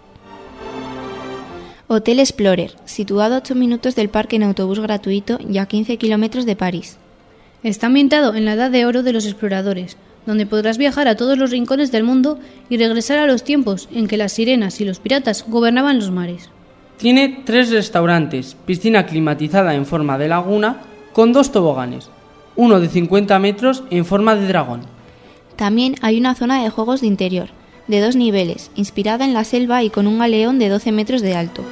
Hotel Explorer, situado a 8 minutos del parque en autobús gratuito y a 15 kilómetros de París. Está ambientado en la edad de oro de los exploradores, donde podrás viajar a todos los rincones del mundo y regresar a los tiempos en que las sirenas y los piratas gobernaban los mares. Tiene 3 restaurantes, piscina climatizada en forma de laguna, con 2 toboganes, uno de 50 metros en forma de dragón. También hay una zona de juegos de interior, de 2 niveles, inspirada en la selva y con un galeón de 12 metros de alto.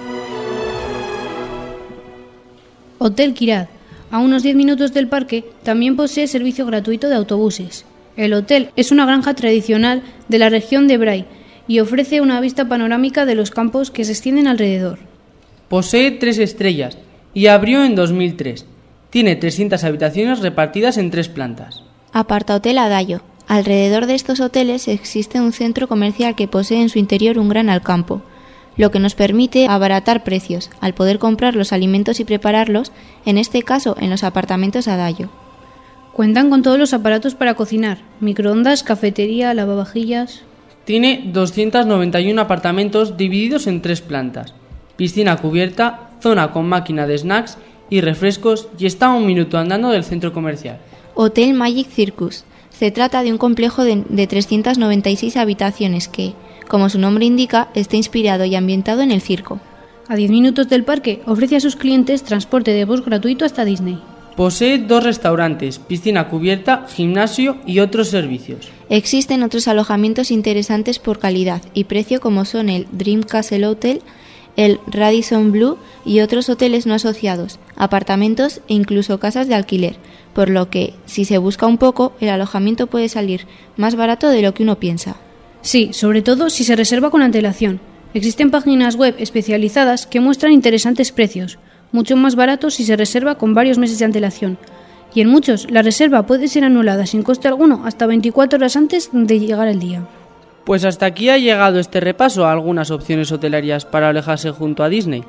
Hotel Quirad. A unos 10 minutos del parque, también posee servicio gratuito de autobuses. El hotel es una granja tradicional de la región de Bray y ofrece una vista panorámica de los campos que se extienden alrededor. Posee 3 estrellas y abrió en 2003. Tiene 300 habitaciones repartidas en 3 plantas. Apartahotel Adagio. Alrededor de estos hoteles existe un centro comercial que posee en su interior un gran alcampo, lo que nos permite abaratar precios, al poder comprar los alimentos y prepararlos, en este caso en los apartamentos Adagio. Cuentan con todos los aparatos para cocinar, microondas, cafetería, lavavajillas. Tiene 291 apartamentos divididos en 3 plantas, piscina cubierta, zona con máquina de snacks y refrescos y está a 1 minuto andando del centro comercial. Hotel Magic Circus. Se trata de un complejo de 396 habitaciones que, como su nombre indica, está inspirado y ambientado en el circo. A 10 minutos del parque ofrece a sus clientes transporte de bus gratuito hasta Disney. Posee 2 restaurantes, piscina cubierta, gimnasio y otros servicios. Existen otros alojamientos interesantes por calidad y precio como son el Dream Castle Hotel, el Radisson Blu y otros hoteles no asociados, apartamentos e incluso casas de alquiler, por lo que, si se busca un poco, el alojamiento puede salir más barato de lo que uno piensa. Sí, sobre todo si se reserva con antelación. Existen páginas web especializadas que muestran interesantes precios, mucho más baratos si se reserva con varios meses de antelación. Y en muchos, la reserva puede ser anulada sin coste alguno hasta 24 horas antes de llegar el día. Pues hasta aquí ha llegado este repaso a algunas opciones hotelarias para alejarse junto a Disney.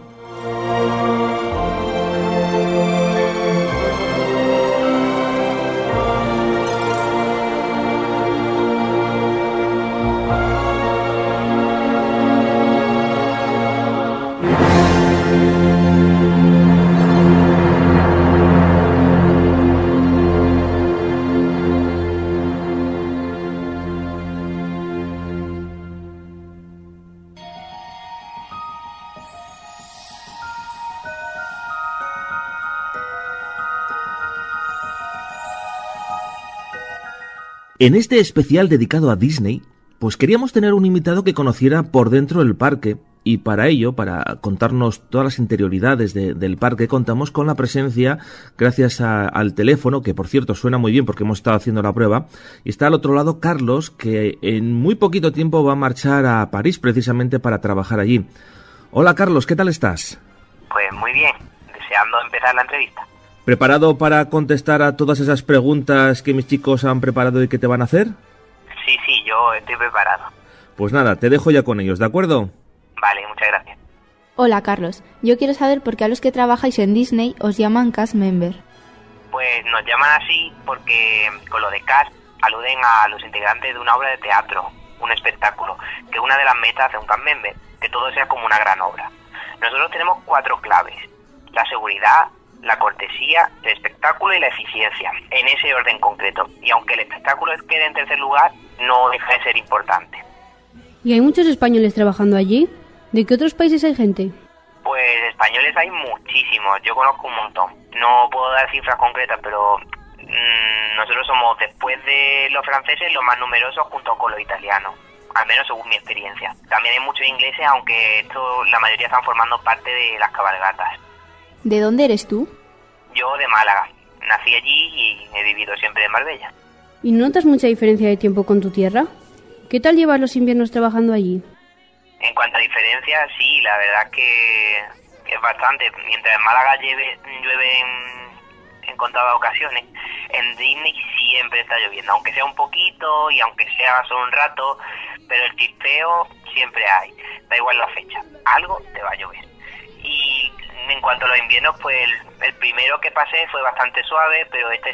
En este especial dedicado a Disney, pues queríamos tener un invitado que conociera por dentro el parque, y para ello, para contarnos todas las interioridades del parque, contamos con la presencia, gracias al teléfono, que por cierto suena muy bien porque hemos estado haciendo la prueba, y está al otro lado Carlos, que en muy poquito tiempo va a marchar a París precisamente para trabajar allí. Hola Carlos, ¿qué tal estás? Pues muy bien, deseando empezar la entrevista. ¿Preparado para contestar a todas esas preguntas que mis chicos han preparado y que te van a hacer? Sí, yo estoy preparado. Pues nada, te dejo ya con ellos, ¿de acuerdo? Vale, muchas gracias. Hola Carlos, yo quiero saber por qué a los que trabajáis en Disney os llaman cast member. Pues nos llaman así porque con lo de cast aluden a los integrantes de una obra de teatro, un espectáculo, que es una de las metas de un cast member, que todo sea como una gran obra. Nosotros tenemos 4 claves: la seguridad, la cortesía, el espectáculo y la eficiencia, en ese orden concreto. Y aunque el espectáculo quede en tercer lugar, no deja de ser importante. ¿Y hay muchos españoles trabajando allí? ¿De qué otros países hay gente? Pues españoles hay muchísimos, yo conozco un montón. No puedo dar cifras concretas, pero nosotros somos, después de los franceses, los más numerosos junto con los italianos, al menos según mi experiencia. También hay muchos ingleses, aunque la mayoría están formando parte de las cabalgatas. ¿De dónde eres tú? Yo de Málaga, nací allí y he vivido siempre en Marbella. ¿Y no notas mucha diferencia de tiempo con tu tierra? ¿Qué tal llevas los inviernos trabajando allí? En cuanto a diferencias, sí, la verdad que es bastante. Mientras en Málaga llueve en contadas ocasiones, en Disney siempre está lloviendo, aunque sea un poquito y aunque sea solo un rato, pero el chispeo siempre hay, da igual la fecha, algo te va a llover. Y en cuanto a los inviernos, pues el primero que pasé fue bastante suave, pero este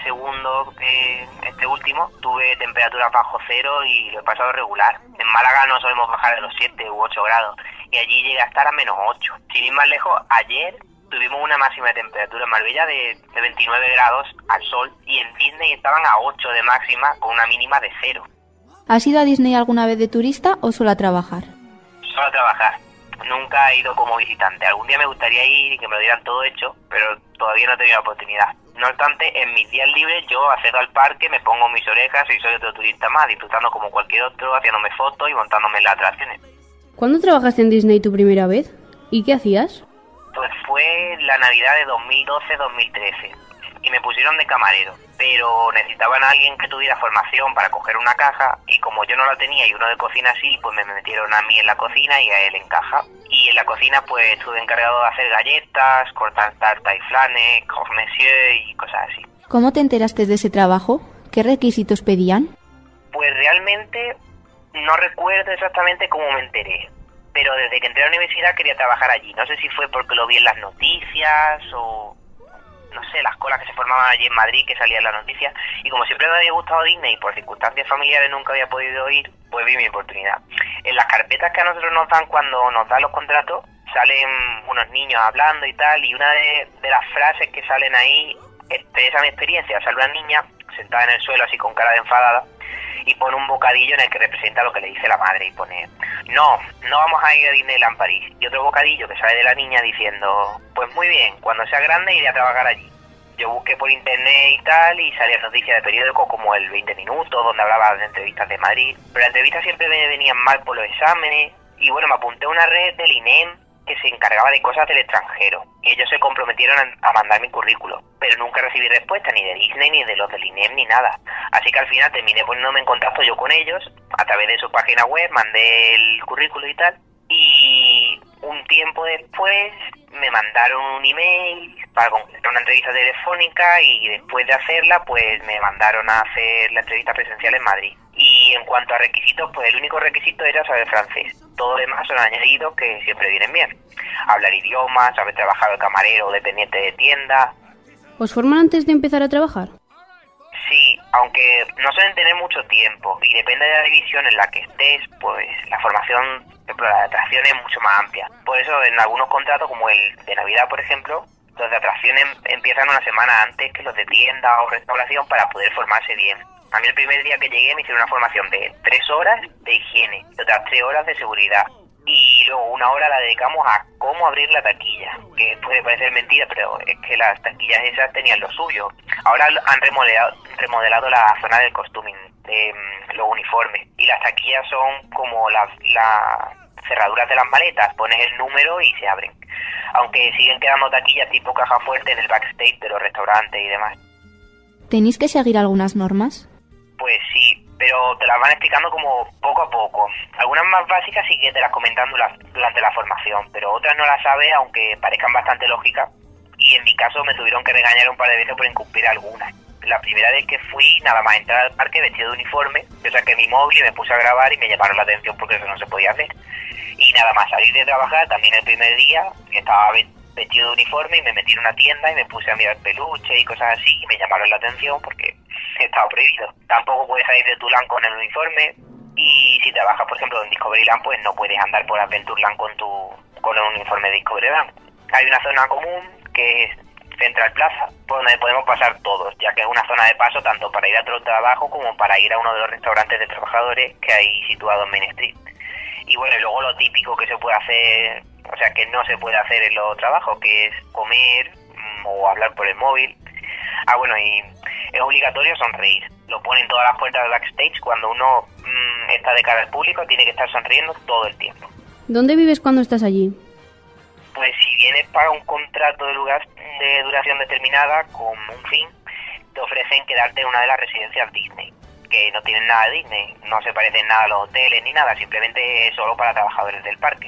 último, tuve temperaturas bajo cero y lo he pasado regular. En Málaga no solemos bajar de los 7 u 8 grados y allí llegué a estar a menos 8. Sin ir más lejos, ayer tuvimos una máxima de temperatura en Marbella de 29 grados al sol y en Disney estaban a 8 de máxima con una mínima de 0. ¿Has ido a Disney alguna vez de turista o solo a trabajar? Solo a trabajar. Nunca he ido como visitante. Algún día me gustaría ir y que me lo dieran todo hecho, pero todavía no he tenido la oportunidad. No obstante, en mis días libres yo accedo al parque, me pongo mis orejas y soy otro turista más, disfrutando como cualquier otro, haciéndome fotos y montándome en las atracciones. ¿Cuándo trabajaste en Disney tu primera vez? ¿Y qué hacías? Pues fue la Navidad de 2012-2013 y me pusieron de camarero, pero necesitaban a alguien que tuviera formación para coger una caja y como yo no la tenía y uno de cocina sí, pues me metieron a mí en la cocina y a él en caja. Y en la cocina pues estuve encargado de hacer galletas, cortar tarta y flanes, croque monsieur y cosas así. ¿Cómo te enteraste de ese trabajo? ¿Qué requisitos pedían? Pues realmente no recuerdo exactamente cómo me enteré, pero desde que entré a la universidad quería trabajar allí. No sé si fue porque lo vi en las noticias o no sé, las colas que se formaban allí en Madrid, que salían las noticias, y como siempre me había gustado Disney y por circunstancias familiares nunca había podido ir, pues vi mi oportunidad. En las carpetas que a nosotros nos dan cuando nos dan los contratos, salen unos niños hablando y tal, y una de las frases que salen ahí expresa mi experiencia. Sale una niña sentada en el suelo así con cara de enfadada y pone un bocadillo en el que representa lo que le dice la madre y pone: no vamos a ir a Disneyland París. Y otro bocadillo que sale de la niña diciendo: pues muy bien, cuando sea grande iré a trabajar allí. Yo busqué por internet y tal y salían noticias de periódicos como el 20 Minutos, donde hablaba de entrevistas de Madrid, pero las entrevistas siempre me venían mal por los exámenes y bueno, me apunté a una red del INEM que se encargaba de cosas del extranjero y ellos se comprometieron a mandar mi currículo, pero nunca recibí respuesta ni de Disney ni de los del INEM ni nada, así que al final terminé poniéndome en contacto yo con ellos a través de su página web, mandé el currículo y tal, y un tiempo después me mandaron un email para concretar una entrevista telefónica y después de hacerla pues me mandaron a hacer la entrevista presencial en Madrid. Y en cuanto a requisitos, pues el único requisito era saber francés. Todo lo demás son añadidos que siempre vienen bien. Hablar idiomas, haber trabajado de camarero o dependiente de tienda. ¿Os forman antes de empezar a trabajar? Sí, aunque no suelen tener mucho tiempo y depende de la división en la que estés, pues la formación, por ejemplo, la de atracciones es mucho más amplia. Por eso en algunos contratos, como el de Navidad, por ejemplo, los de atracciones empiezan una semana antes que los de tienda o restauración para poder formarse bien. A mí el primer día que llegué me hicieron una formación de 3 horas de higiene y otras 3 horas de seguridad. y luego 1 hora la dedicamos a cómo abrir la taquilla, que puede parecer mentira, pero es que las taquillas esas tenían lo suyo. Ahora han remodelado la zona del costuming, de los uniformes, y las taquillas son como las cerraduras de las maletas, pones el número y se abren, aunque siguen quedando taquillas tipo caja fuerte en el backstage de los restaurantes y demás. ¿Tenéis que seguir algunas normas? Pues sí, pero te las van explicando como poco a poco. Algunas más básicas sí que te las comentan durante la formación, pero otras no las sabes, aunque parezcan bastante lógicas, y en mi caso me tuvieron que regañar un par de veces por incumplir algunas. La primera vez que fui, nada más entrar al parque vestido de uniforme, yo saqué mi móvil y me puse a grabar y me llamaron la atención porque eso no se podía hacer. Y nada más salir de trabajar, también el primer día, estaba vestido de uniforme y me metí en una tienda y me puse a mirar peluches y cosas así y me llamaron la atención porque estaba prohibido. Tampoco puedes salir de tu LAN con el uniforme, y si trabajas, por ejemplo, en Discoveryland, pues no puedes andar por Adventureland con el uniforme de Discoveryland. Hay una zona común que es Central Plaza, por donde podemos pasar todos, ya que es una zona de paso tanto para ir a otro trabajo como para ir a uno de los restaurantes de trabajadores que hay situado en Main Street. Y bueno, y luego lo típico que se puede hacer, o sea, que no se puede hacer en los trabajos, que es comer o hablar por el móvil. Ah, bueno, y es obligatorio sonreír. Lo ponen en todas las puertas del backstage. Cuando uno está de cara al público, tiene que estar sonriendo todo el tiempo. ¿Dónde vives cuando estás allí? Pues si vienes para un contrato de duración determinada con un fin, te ofrecen quedarte en una de las residencias Disney, que no tienen nada de Disney, no se parecen nada a los hoteles ni nada, simplemente es solo para trabajadores del parque.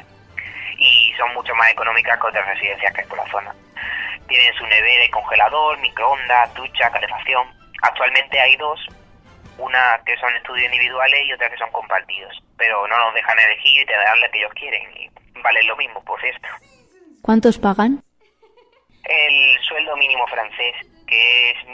Y son mucho más económicas que otras residencias que hay por la zona. Tienen su nevera y congelador, microondas, ducha, calefacción. Actualmente hay 2, una que son estudios individuales y otra que son compartidos, pero no nos dejan elegir y te dan la que ellos quieren, y valen lo mismo, por cierto. ¿Cuántos pagan? El sueldo mínimo francés, que es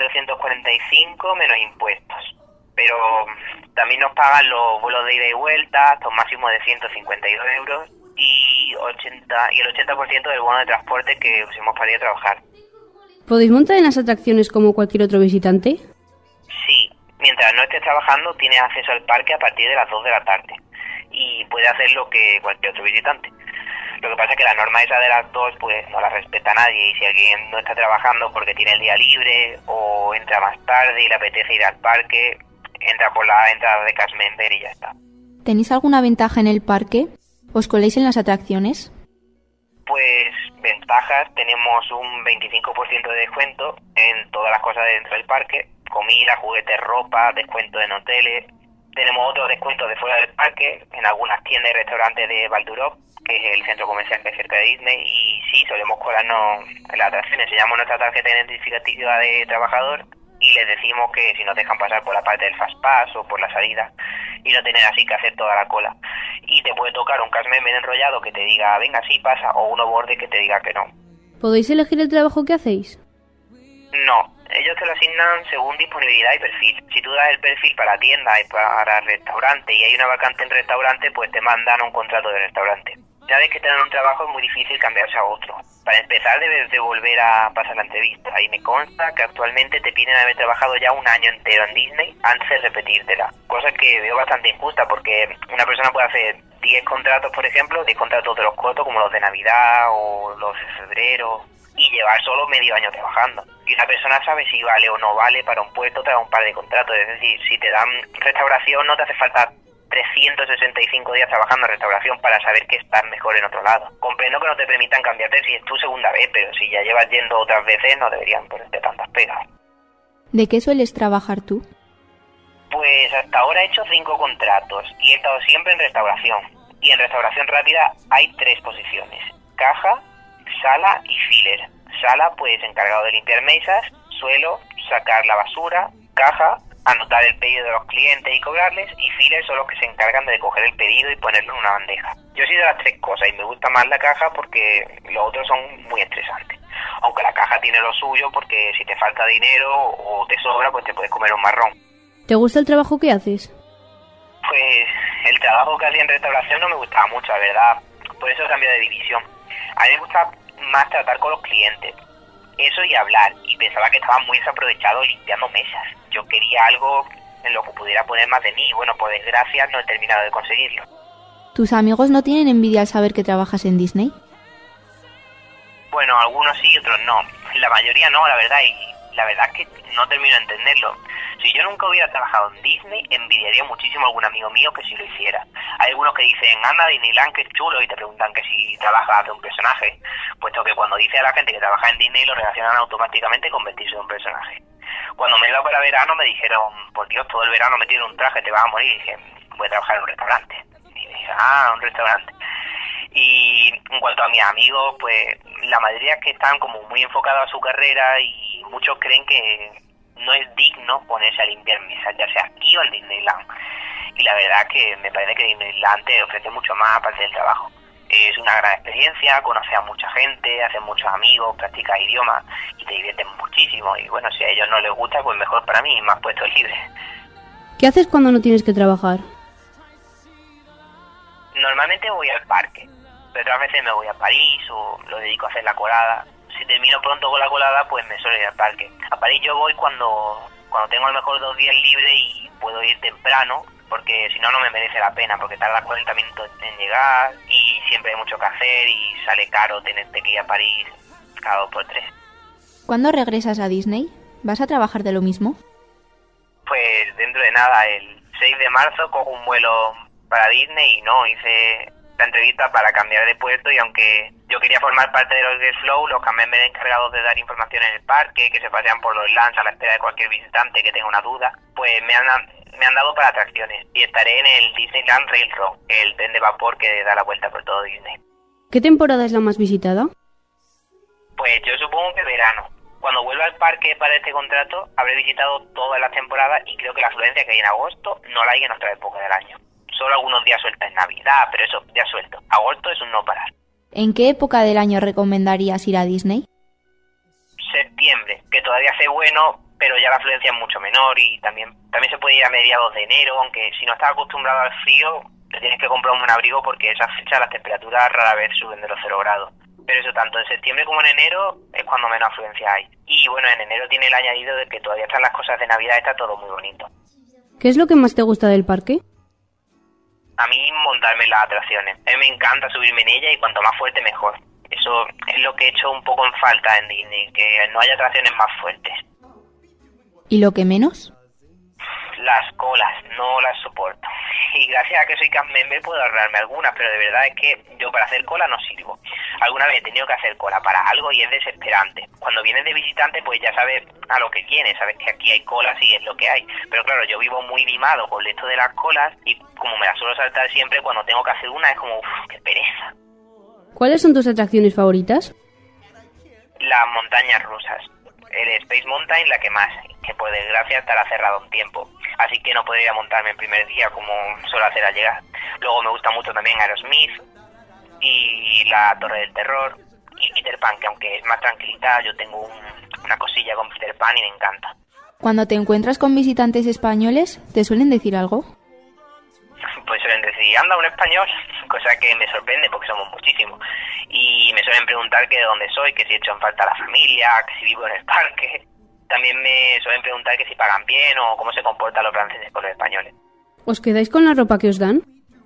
1.445 menos impuestos. Pero también nos pagan los vuelos de ida y vuelta, hasta un máximo de 152 euros, y el 80% del bono de transporte que usemos para ir a trabajar. ¿Podéis montar en las atracciones como cualquier otro visitante? Sí, mientras no estés trabajando tienes acceso al parque a partir de las 2 de la tarde, y puedes hacer lo que cualquier otro visitante. Lo que pasa es que la norma esa de las 2 pues no la respeta nadie, y si alguien no está trabajando porque tiene el día libre o entra más tarde y le apetece ir al parque, entra por la entrada de Cash Member y ya está. ¿Tenéis alguna ventaja en el parque? ¿Os coléis en las atracciones? Pues ventajas, tenemos un 25% de descuento en todas las cosas dentro del parque, comida, juguetes, ropa, descuento en hoteles. Tenemos otros descuentos de fuera del parque, en algunas tiendas y restaurantes de Val d'Europe, que es el centro comercial que es cerca de Disney, y sí, solemos colarnos en las atracciones. Enseñamos nuestra tarjeta identificativa de trabajador y les decimos que si nos dejan pasar por la parte del Fast Pass o por la salida, y no tener así que hacer toda la cola. Y te puede tocar un Cash Member enrollado que te diga venga, sí, pasa, o uno borde que te diga que no. ¿Podéis elegir el trabajo que hacéis? No, ellos te lo asignan según disponibilidad y perfil. Si tú das el perfil para tienda y para restaurante y hay una vacante en restaurante, pues te mandan un contrato de restaurante. Ya ves que te dan un trabajo, es muy difícil cambiarse a otro. Para empezar debes de volver a pasar la entrevista, y me consta que actualmente te piden haber trabajado ya un año entero en Disney antes de repetírtela. Cosa que veo bastante injusta, porque una persona puede hacer 10 contratos, por ejemplo, 10 contratos de los cortos como los de Navidad o los de febrero, y llevar solo medio año trabajando. Y una persona sabe si vale o no vale para un puesto, te da un par de contratos. Es decir, si te dan restauración no te hace falta 365 días trabajando en restauración para saber que estás mejor en otro lado. Comprendo que no te permitan cambiarte si es tu segunda vez, pero si ya llevas yendo otras veces no deberían ponerte tantas pegas. ¿De qué sueles trabajar tú? Pues hasta ahora he hecho 5 contratos y he estado siempre en restauración. Y en restauración rápida hay 3 posiciones: caja, sala y filler. Sala, pues encargado de limpiar mesas; suelo, sacar la basura; caja, anotar el pedido de los clientes y cobrarles; y filler son los que se encargan de coger el pedido y ponerlo en una bandeja. Yo soy de las 3 cosas y me gusta más la caja porque los otros son muy estresantes. Aunque la caja tiene lo suyo, porque si te falta dinero o te sobra, pues te puedes comer un marrón. ¿Te gusta el trabajo que haces? Pues el trabajo que hacía en restauración no me gustaba mucho, la verdad. Por eso cambié de división. A mí me gusta más tratar con los clientes. Eso y hablar. Y pensaba que estaba muy desaprovechado limpiando mesas. Yo quería algo en lo que pudiera poner más de mí. Bueno, por desgracia no he terminado de conseguirlo. ¿Tus amigos no tienen envidia al saber que trabajas en Disney? Bueno, algunos sí y otros no. La mayoría no, la verdad, y la verdad es que no termino de entenderlo. Si yo nunca hubiera trabajado en Disney, envidiaría muchísimo a algún amigo mío que sí lo hiciera. Hay algunos que dicen, anda, Disneyland, que es chulo, y te preguntan que si trabajas de un personaje, puesto que cuando dice a la gente que trabaja en Disney lo relacionan automáticamente con vestirse de un personaje. Cuando me he dado para verano me dijeron, por Dios, todo el verano me tiene un traje, te vas a morir, y dije, voy a trabajar en un restaurante. Y me dije, un restaurante. Y en cuanto a mis amigos, pues la mayoría es que están como muy enfocados a su carrera y muchos creen que no es digno ponerse a limpiar mesas, ya sea aquí o en Disneyland. Y la verdad es que me parece que Disneyland te ofrece mucho más aparte del trabajo. Es una gran experiencia, conoces a mucha gente, haces muchos amigos, practicas idiomas y te diviertes muchísimo. Y bueno, si a ellos no les gusta, pues mejor para mí, más puestos libres. ¿Qué haces cuando no tienes que trabajar? Normalmente voy al parque, pero otras veces me voy a París o lo dedico a hacer la colada. Si termino pronto con la colada, pues me suelo ir al parque. A París yo voy cuando tengo a lo mejor 2 días libres y puedo ir temprano, porque si no, no me merece la pena, porque tarda 40 minutos en llegar y siempre hay mucho que hacer y sale caro tenerte que ir a París cada 2 por 3. ¿Cuándo regresas a Disney? ¿Vas a trabajar de lo mismo? Pues dentro de nada, el 6 de marzo cojo un vuelo para Disney y no, hice la entrevista para cambiar de puesto y aunque yo quería formar parte de los Guest Flow, los que me han encargado de dar información en el parque, que se pasean por los lands a la espera de cualquier visitante que tenga una duda, pues me han dado para atracciones y estaré en el Disneyland Railroad, el tren de vapor que da la vuelta por todo Disney. ¿Qué temporada es la más visitada? Pues yo supongo que verano. Cuando vuelva al parque para este contrato, habré visitado todas las temporadas y creo que la afluencia que hay en agosto no la hay en otra época del año. Solo algunos días sueltos en Navidad, pero eso, ya suelto. Agosto es un no parar. ¿En qué época del año recomendarías ir a Disney? Septiembre, que todavía hace bueno, pero ya la afluencia es mucho menor y también se puede ir a mediados de enero, aunque si no estás acostumbrado al frío, te tienes que comprar un abrigo porque esa fecha las temperaturas rara vez suben de los 0 grados. Pero eso, tanto en septiembre como en enero es cuando menos afluencia hay. Y bueno, en enero tiene el añadido de que todavía están las cosas de Navidad, está todo muy bonito. ¿Qué es lo que más te gusta del parque? A mí montarme en las atracciones. A mí me encanta subirme en ella y cuanto más fuerte mejor. Eso es lo que he hecho un poco en falta en Disney, que no haya atracciones más fuertes. ¿Y lo que menos? Las colas, no las soporto. Y gracias a que soy cast member puedo ahorrarme algunas, pero de verdad es que yo para hacer cola no sirvo. Alguna vez he tenido que hacer cola para algo y es desesperante. Cuando vienes de visitante pues ya sabes a lo que vienes, sabes que aquí hay colas y es lo que hay. Pero claro, yo vivo muy mimado con esto de las colas y como me las suelo saltar siempre, cuando tengo que hacer una es como, qué pereza. ¿Cuáles son tus atracciones favoritas? Las montañas rusas. El Space Mountain la que más, que por desgracia estará cerrado un tiempo. Así que no podría montarme el primer día como suelo hacer al llegar. Luego me gusta mucho también Aerosmith y la Torre del Terror y Peter Pan, que aunque es más tranquilita, yo tengo una cosilla con Peter Pan y me encanta. Cuando te encuentras con visitantes españoles, ¿te suelen decir algo? Pues suelen decir, anda, un español, cosa que me sorprende porque somos muchísimos. Y me suelen preguntar que de dónde soy, que si he hecho en falta a la familia, que si vivo en el parque. También me suelen preguntar que si pagan bien o cómo se comportan los franceses con los españoles. ¿Os quedáis con la ropa que os dan?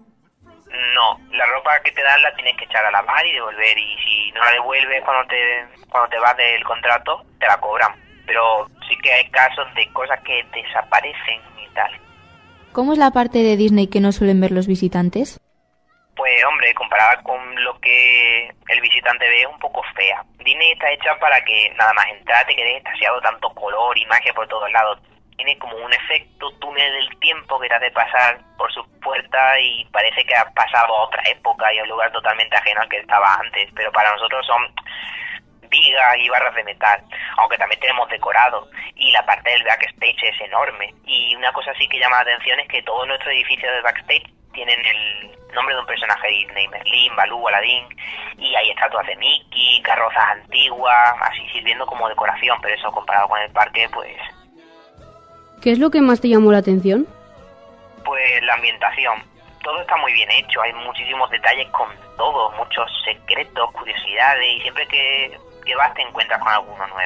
No, la ropa que te dan la tienes que echar a lavar y devolver. Y si no la devuelves cuando te vas del contrato, te la cobran. Pero sí que hay casos de cosas que desaparecen y tal. ¿Cómo es la parte de Disney que no suelen ver los visitantes? Pues hombre, comparada con lo que el visitante ve, es un poco fea. Disney está hecha para que nada más entrar te quedes extasiado, tanto color y magia por todos lados. Tiene como un efecto túnel del tiempo que te hace pasar por sus puertas y parece que has pasado a otra época y a un lugar totalmente ajeno al que estaba antes. Pero para nosotros son vigas y barras de metal, aunque también tenemos decorado y la parte del backstage es enorme. Y una cosa sí que llama la atención es que todo nuestro edificio de backstage tienen el nombre de un personaje de Disney, Merlín, Balú, Aladín, y hay estatuas de Mickey, carrozas antiguas, así sirviendo como decoración, pero eso comparado con el parque, pues... ¿Qué es lo que más te llamó la atención? Pues la ambientación. Todo está muy bien hecho, hay muchísimos detalles con todo, muchos secretos, curiosidades, y siempre que vas te encuentras con alguno nuevo.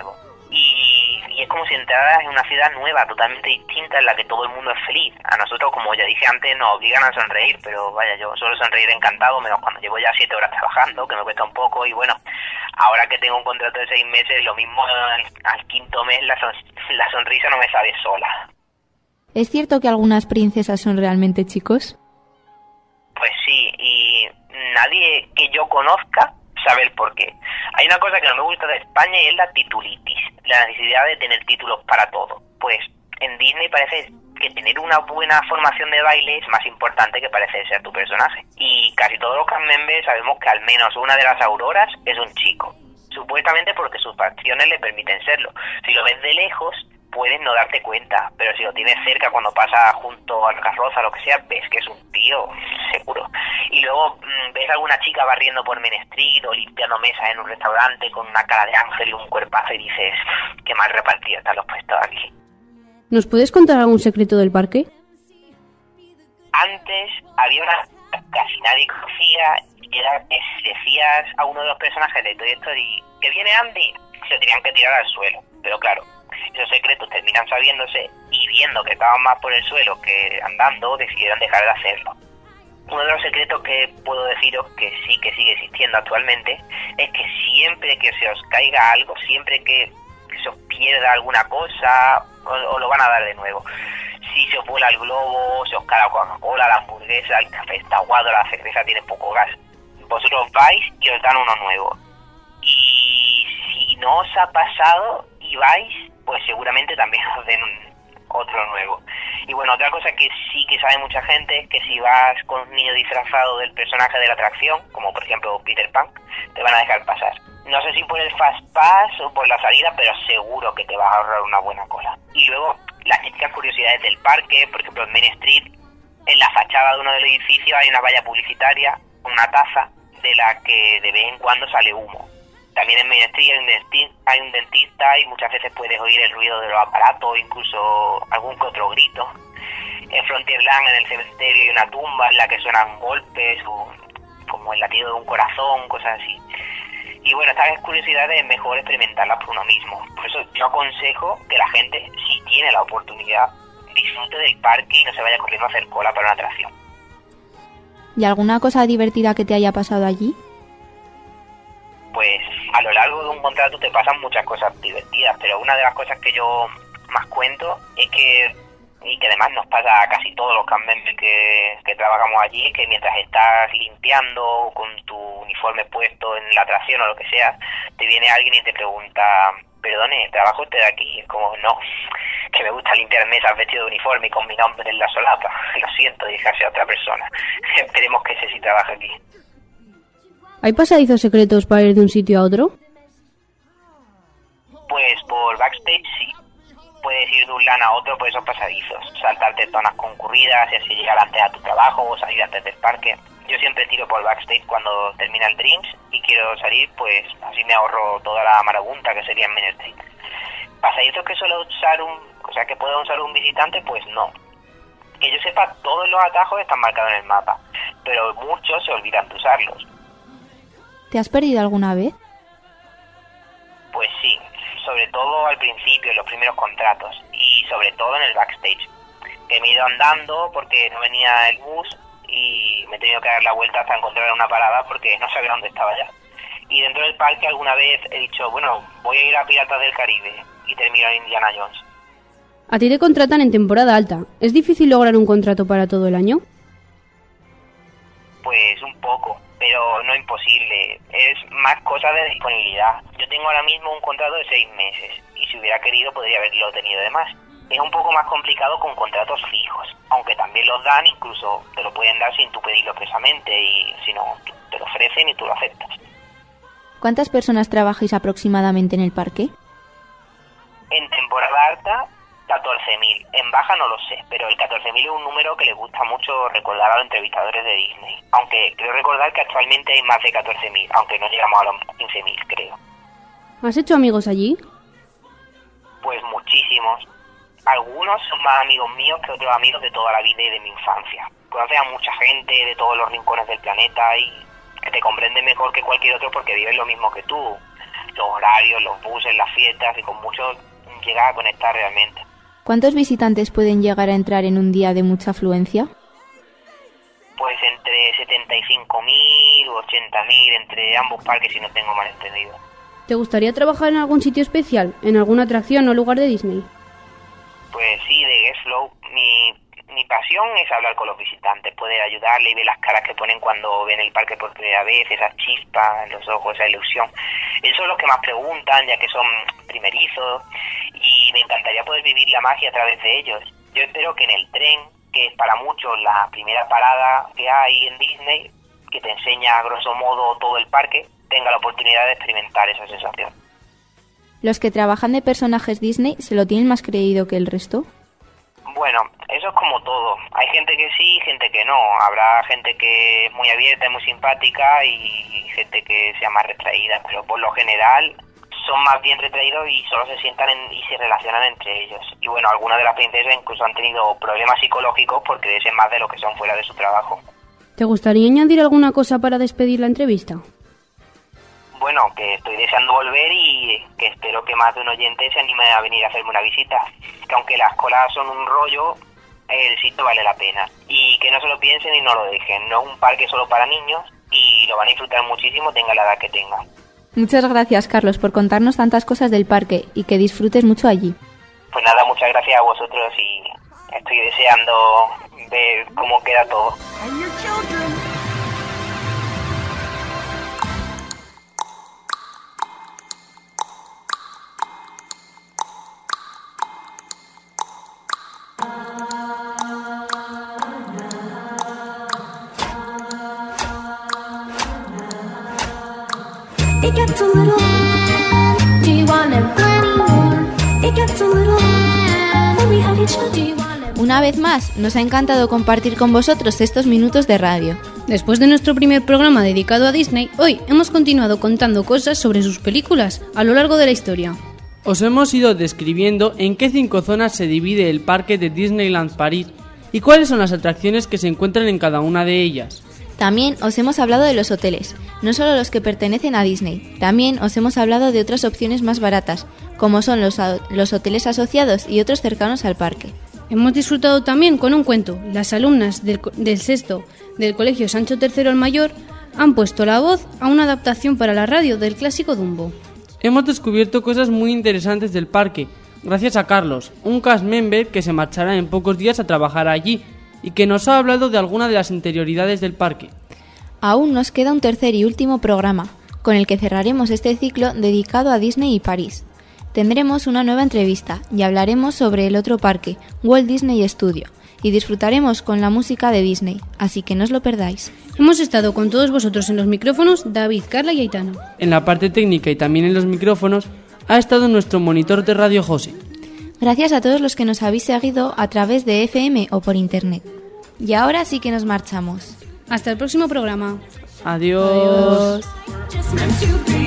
Y es como si entraras en una ciudad nueva, totalmente distinta, en la que todo el mundo es feliz. A nosotros, como ya dije antes, nos obligan a sonreír, pero vaya, yo suelo sonreír encantado, menos cuando llevo ya 7 horas trabajando, que me cuesta un poco, y bueno, ahora que tengo un contrato de 6 meses, lo mismo al quinto mes la sonrisa no me sale sola. ¿Es cierto que algunas princesas son realmente chicos? Pues sí, y nadie que yo conozca sabe el porqué. Hay una cosa que no me gusta de España y es la titulitis, la necesidad de tener títulos para todo. Pues en Disney parece que tener una buena formación de baile es más importante que parece ser tu personaje. Y casi todos los cast members sabemos que al menos una de las auroras es un chico, supuestamente porque sus facciones le permiten serlo. Si lo ves de lejos, puedes no darte cuenta, pero si lo tienes cerca cuando pasa junto a la carroza o lo que sea, ves que es un tío, seguro. Y luego ves a alguna chica barriendo por Main Street o limpiando mesas en un restaurante con una cara de ángel y un cuerpazo y dices, qué mal repartidos están los puestos aquí. ¿Nos puedes contar algún secreto del parque? Antes había una que casi nadie conocía, y era que si decías a uno de los personajes de Toy Story que viene Andy, se tenían que tirar al suelo. Pero claro, esos secretos terminan sabiéndose y viendo que estaban más por el suelo que andando, decidieron dejar de hacerlo. Uno de los secretos que puedo deciros que sí que sigue existiendo actualmente es que siempre que se os caiga algo, siempre que se os pierda alguna cosa, os lo van a dar de nuevo. Si se os vuela el globo, se os cae la Coca-Cola, la hamburguesa, el café está aguado, la cerveza tiene poco gas, vosotros vais y os dan uno nuevo. Y si no os ha pasado y vais, pues seguramente también os den otro nuevo. Y bueno, otra cosa que sí que sabe mucha gente es que si vas con un niño disfrazado del personaje de la atracción, como por ejemplo Peter Pan, te van a dejar pasar. No sé si por el Fast Pass o por la salida, pero seguro que te vas a ahorrar una buena cola. Y luego, las típicas curiosidades del parque, por ejemplo en Main Street, en la fachada de uno de los edificios hay una valla publicitaria, una taza, de la que de vez en cuando sale humo. También en Main Street hay un dentista y muchas veces puedes oír el ruido de los aparatos, incluso algún que otro grito. En Frontierland, en el cementerio, hay una tumba en la que suenan golpes o como el latido de un corazón, cosas así. Y bueno, estas curiosidades es mejor experimentarlas por uno mismo. Por eso yo aconsejo que la gente, si tiene la oportunidad, disfrute del parque y no se vaya corriendo a hacer cola para una atracción. ¿Y alguna cosa divertida que te haya pasado allí? Pues a lo largo de un contrato te pasan muchas cosas divertidas, pero una de las cosas que yo más cuento es que, y que además nos pasa a casi todos los cast members que trabajamos allí, es que mientras estás limpiando con tu uniforme puesto en la atracción o lo que sea, te viene alguien y te pregunta, perdone, ¿trabaja usted aquí? Es como, no, que me gusta limpiar mesas vestido de uniforme y con mi nombre en la solapa. Lo siento, dejarse a otra persona. Esperemos que ese sí trabaje aquí. ¿Hay pasadizos secretos para ir de un sitio a otro? Pues por backstage sí. Puedes ir de un LAN a otro por esos pasadizos, saltarte zonas concurridas y así llegar antes a tu trabajo o salir antes del parque. Yo siempre tiro por backstage cuando termina el Dreams y quiero salir, pues así me ahorro toda la marabunta que sería en Main Street. Pasadizos que suele usar que pueda usar un visitante, pues no. Que yo sepa, todos los atajos están marcados en el mapa, pero muchos se olvidan de usarlos. ¿Te has perdido alguna vez? Pues sí, sobre todo al principio, en los primeros contratos, y sobre todo en el backstage, que me he ido andando porque no venía el bus y me he tenido que dar la vuelta hasta encontrar una parada porque no sabía dónde estaba ya. Y dentro del parque alguna vez he dicho, bueno, voy a ir a Piratas del Caribe, y termino en Indiana Jones. A ti te contratan en temporada alta. ¿Es difícil lograr un contrato para todo el año? Pues un poco, pero no imposible. Es más cosa de disponibilidad. Yo tengo ahora mismo un contrato de 6 meses y si hubiera querido podría haberlo tenido de más. Es un poco más complicado con contratos fijos, aunque también los dan, incluso te lo pueden dar sin tú pedirlo expresamente y si no, te lo ofrecen y tú lo aceptas. ¿Cuántas personas trabajáis aproximadamente en el parque? En temporada alta, 14.000. En baja no lo sé, pero el 14.000 es un número que le gusta mucho recordar a los entrevistadores de Disney. Aunque creo recordar que actualmente hay más de 14.000, aunque no llegamos a los 15.000, creo. ¿Has hecho amigos allí? Pues muchísimos. Algunos son más amigos míos que otros amigos de toda la vida y de mi infancia. Conoces a mucha gente de todos los rincones del planeta y que te comprende mejor que cualquier otro porque viven lo mismo que tú. los horarios, los buses, las fiestas, y con mucho llegar a conectar realmente. ¿Cuántos visitantes pueden llegar a entrar en un día de mucha afluencia? Pues entre 75.000 o 80.000 entre ambos parques, si no tengo mal entendido. ¿Te gustaría trabajar en algún sitio especial, en alguna atracción o lugar de Disney? Pues sí, de Guest Flow. Mi pasión es hablar con los visitantes, poder ayudarles y ver las caras que ponen cuando ven el parque por primera vez, esa chispa en los ojos, esa ilusión. Esos son los que más preguntan, ya que son primerizos, y me encantaría poder vivir la magia a través de ellos. Yo espero que en el tren, que es para muchos la primera parada que hay en Disney, que te enseña a grosso modo todo el parque, tenga la oportunidad de experimentar esa sensación. ¿Los que trabajan de personajes Disney se lo tienen más creído que el resto? Bueno, eso es como todo. Hay gente que sí, gente que no. Habrá gente que es muy abierta y muy simpática y gente que sea más retraída, pero por lo general son más bien retraídos y solo se sientan y se relacionan entre ellos. Y bueno, algunas de las princesas incluso han tenido problemas psicológicos por creerse más de lo que son fuera de su trabajo. ¿Te gustaría añadir alguna cosa para despedir la entrevista? Bueno, que estoy deseando volver y que espero que más de un oyente se anime a venir a hacerme una visita. Que aunque las colas son un rollo, el sitio vale la pena. Y que no se lo piensen y no lo dejen. No es un parque solo para niños y lo van a disfrutar muchísimo, tenga la edad que tenga. Muchas gracias, Carlos, por contarnos tantas cosas del parque y que disfrutes mucho allí. Pues nada, muchas gracias a vosotros y estoy deseando ver cómo queda todo. It gets a little. Do you want more? It gets a little. When we have each other. Do you want Una vez más, nos ha encantado compartir con vosotros estos minutos de radio. Después de nuestro primer programa dedicado a Disney, hoy hemos continuado contando cosas sobre sus películas a lo largo de la historia. Os hemos ido describiendo en qué 5 zonas se divide el parque de Disneyland París y cuáles son las atracciones que se encuentran en cada una de ellas. También os hemos hablado de los hoteles, no solo los que pertenecen a Disney. También os hemos hablado de otras opciones más baratas, como son los hoteles asociados y otros cercanos al parque. Hemos disfrutado también con un cuento. Las alumnas del sexto del Colegio Sancho III el Mayor han puesto la voz a una adaptación para la radio del clásico Dumbo. Hemos descubierto cosas muy interesantes del parque, gracias a Carlos, un cast member que se marchará en pocos días a trabajar allí y que nos ha hablado de alguna de las interioridades del parque. Aún nos queda un tercer y último programa, con el que cerraremos este ciclo dedicado a Disney y París. Tendremos una nueva entrevista y hablaremos sobre el otro parque, Walt Disney Studio, y disfrutaremos con la música de Disney, así que no os lo perdáis. Hemos estado con todos vosotros en los micrófonos, David, Carla y Aitana. En la parte técnica y también en los micrófonos ha estado nuestro monitor de radio José. Gracias a todos los que nos habéis seguido a través de FM o por internet. Y ahora sí que nos marchamos. Hasta el próximo programa. Adiós. Just meant to be.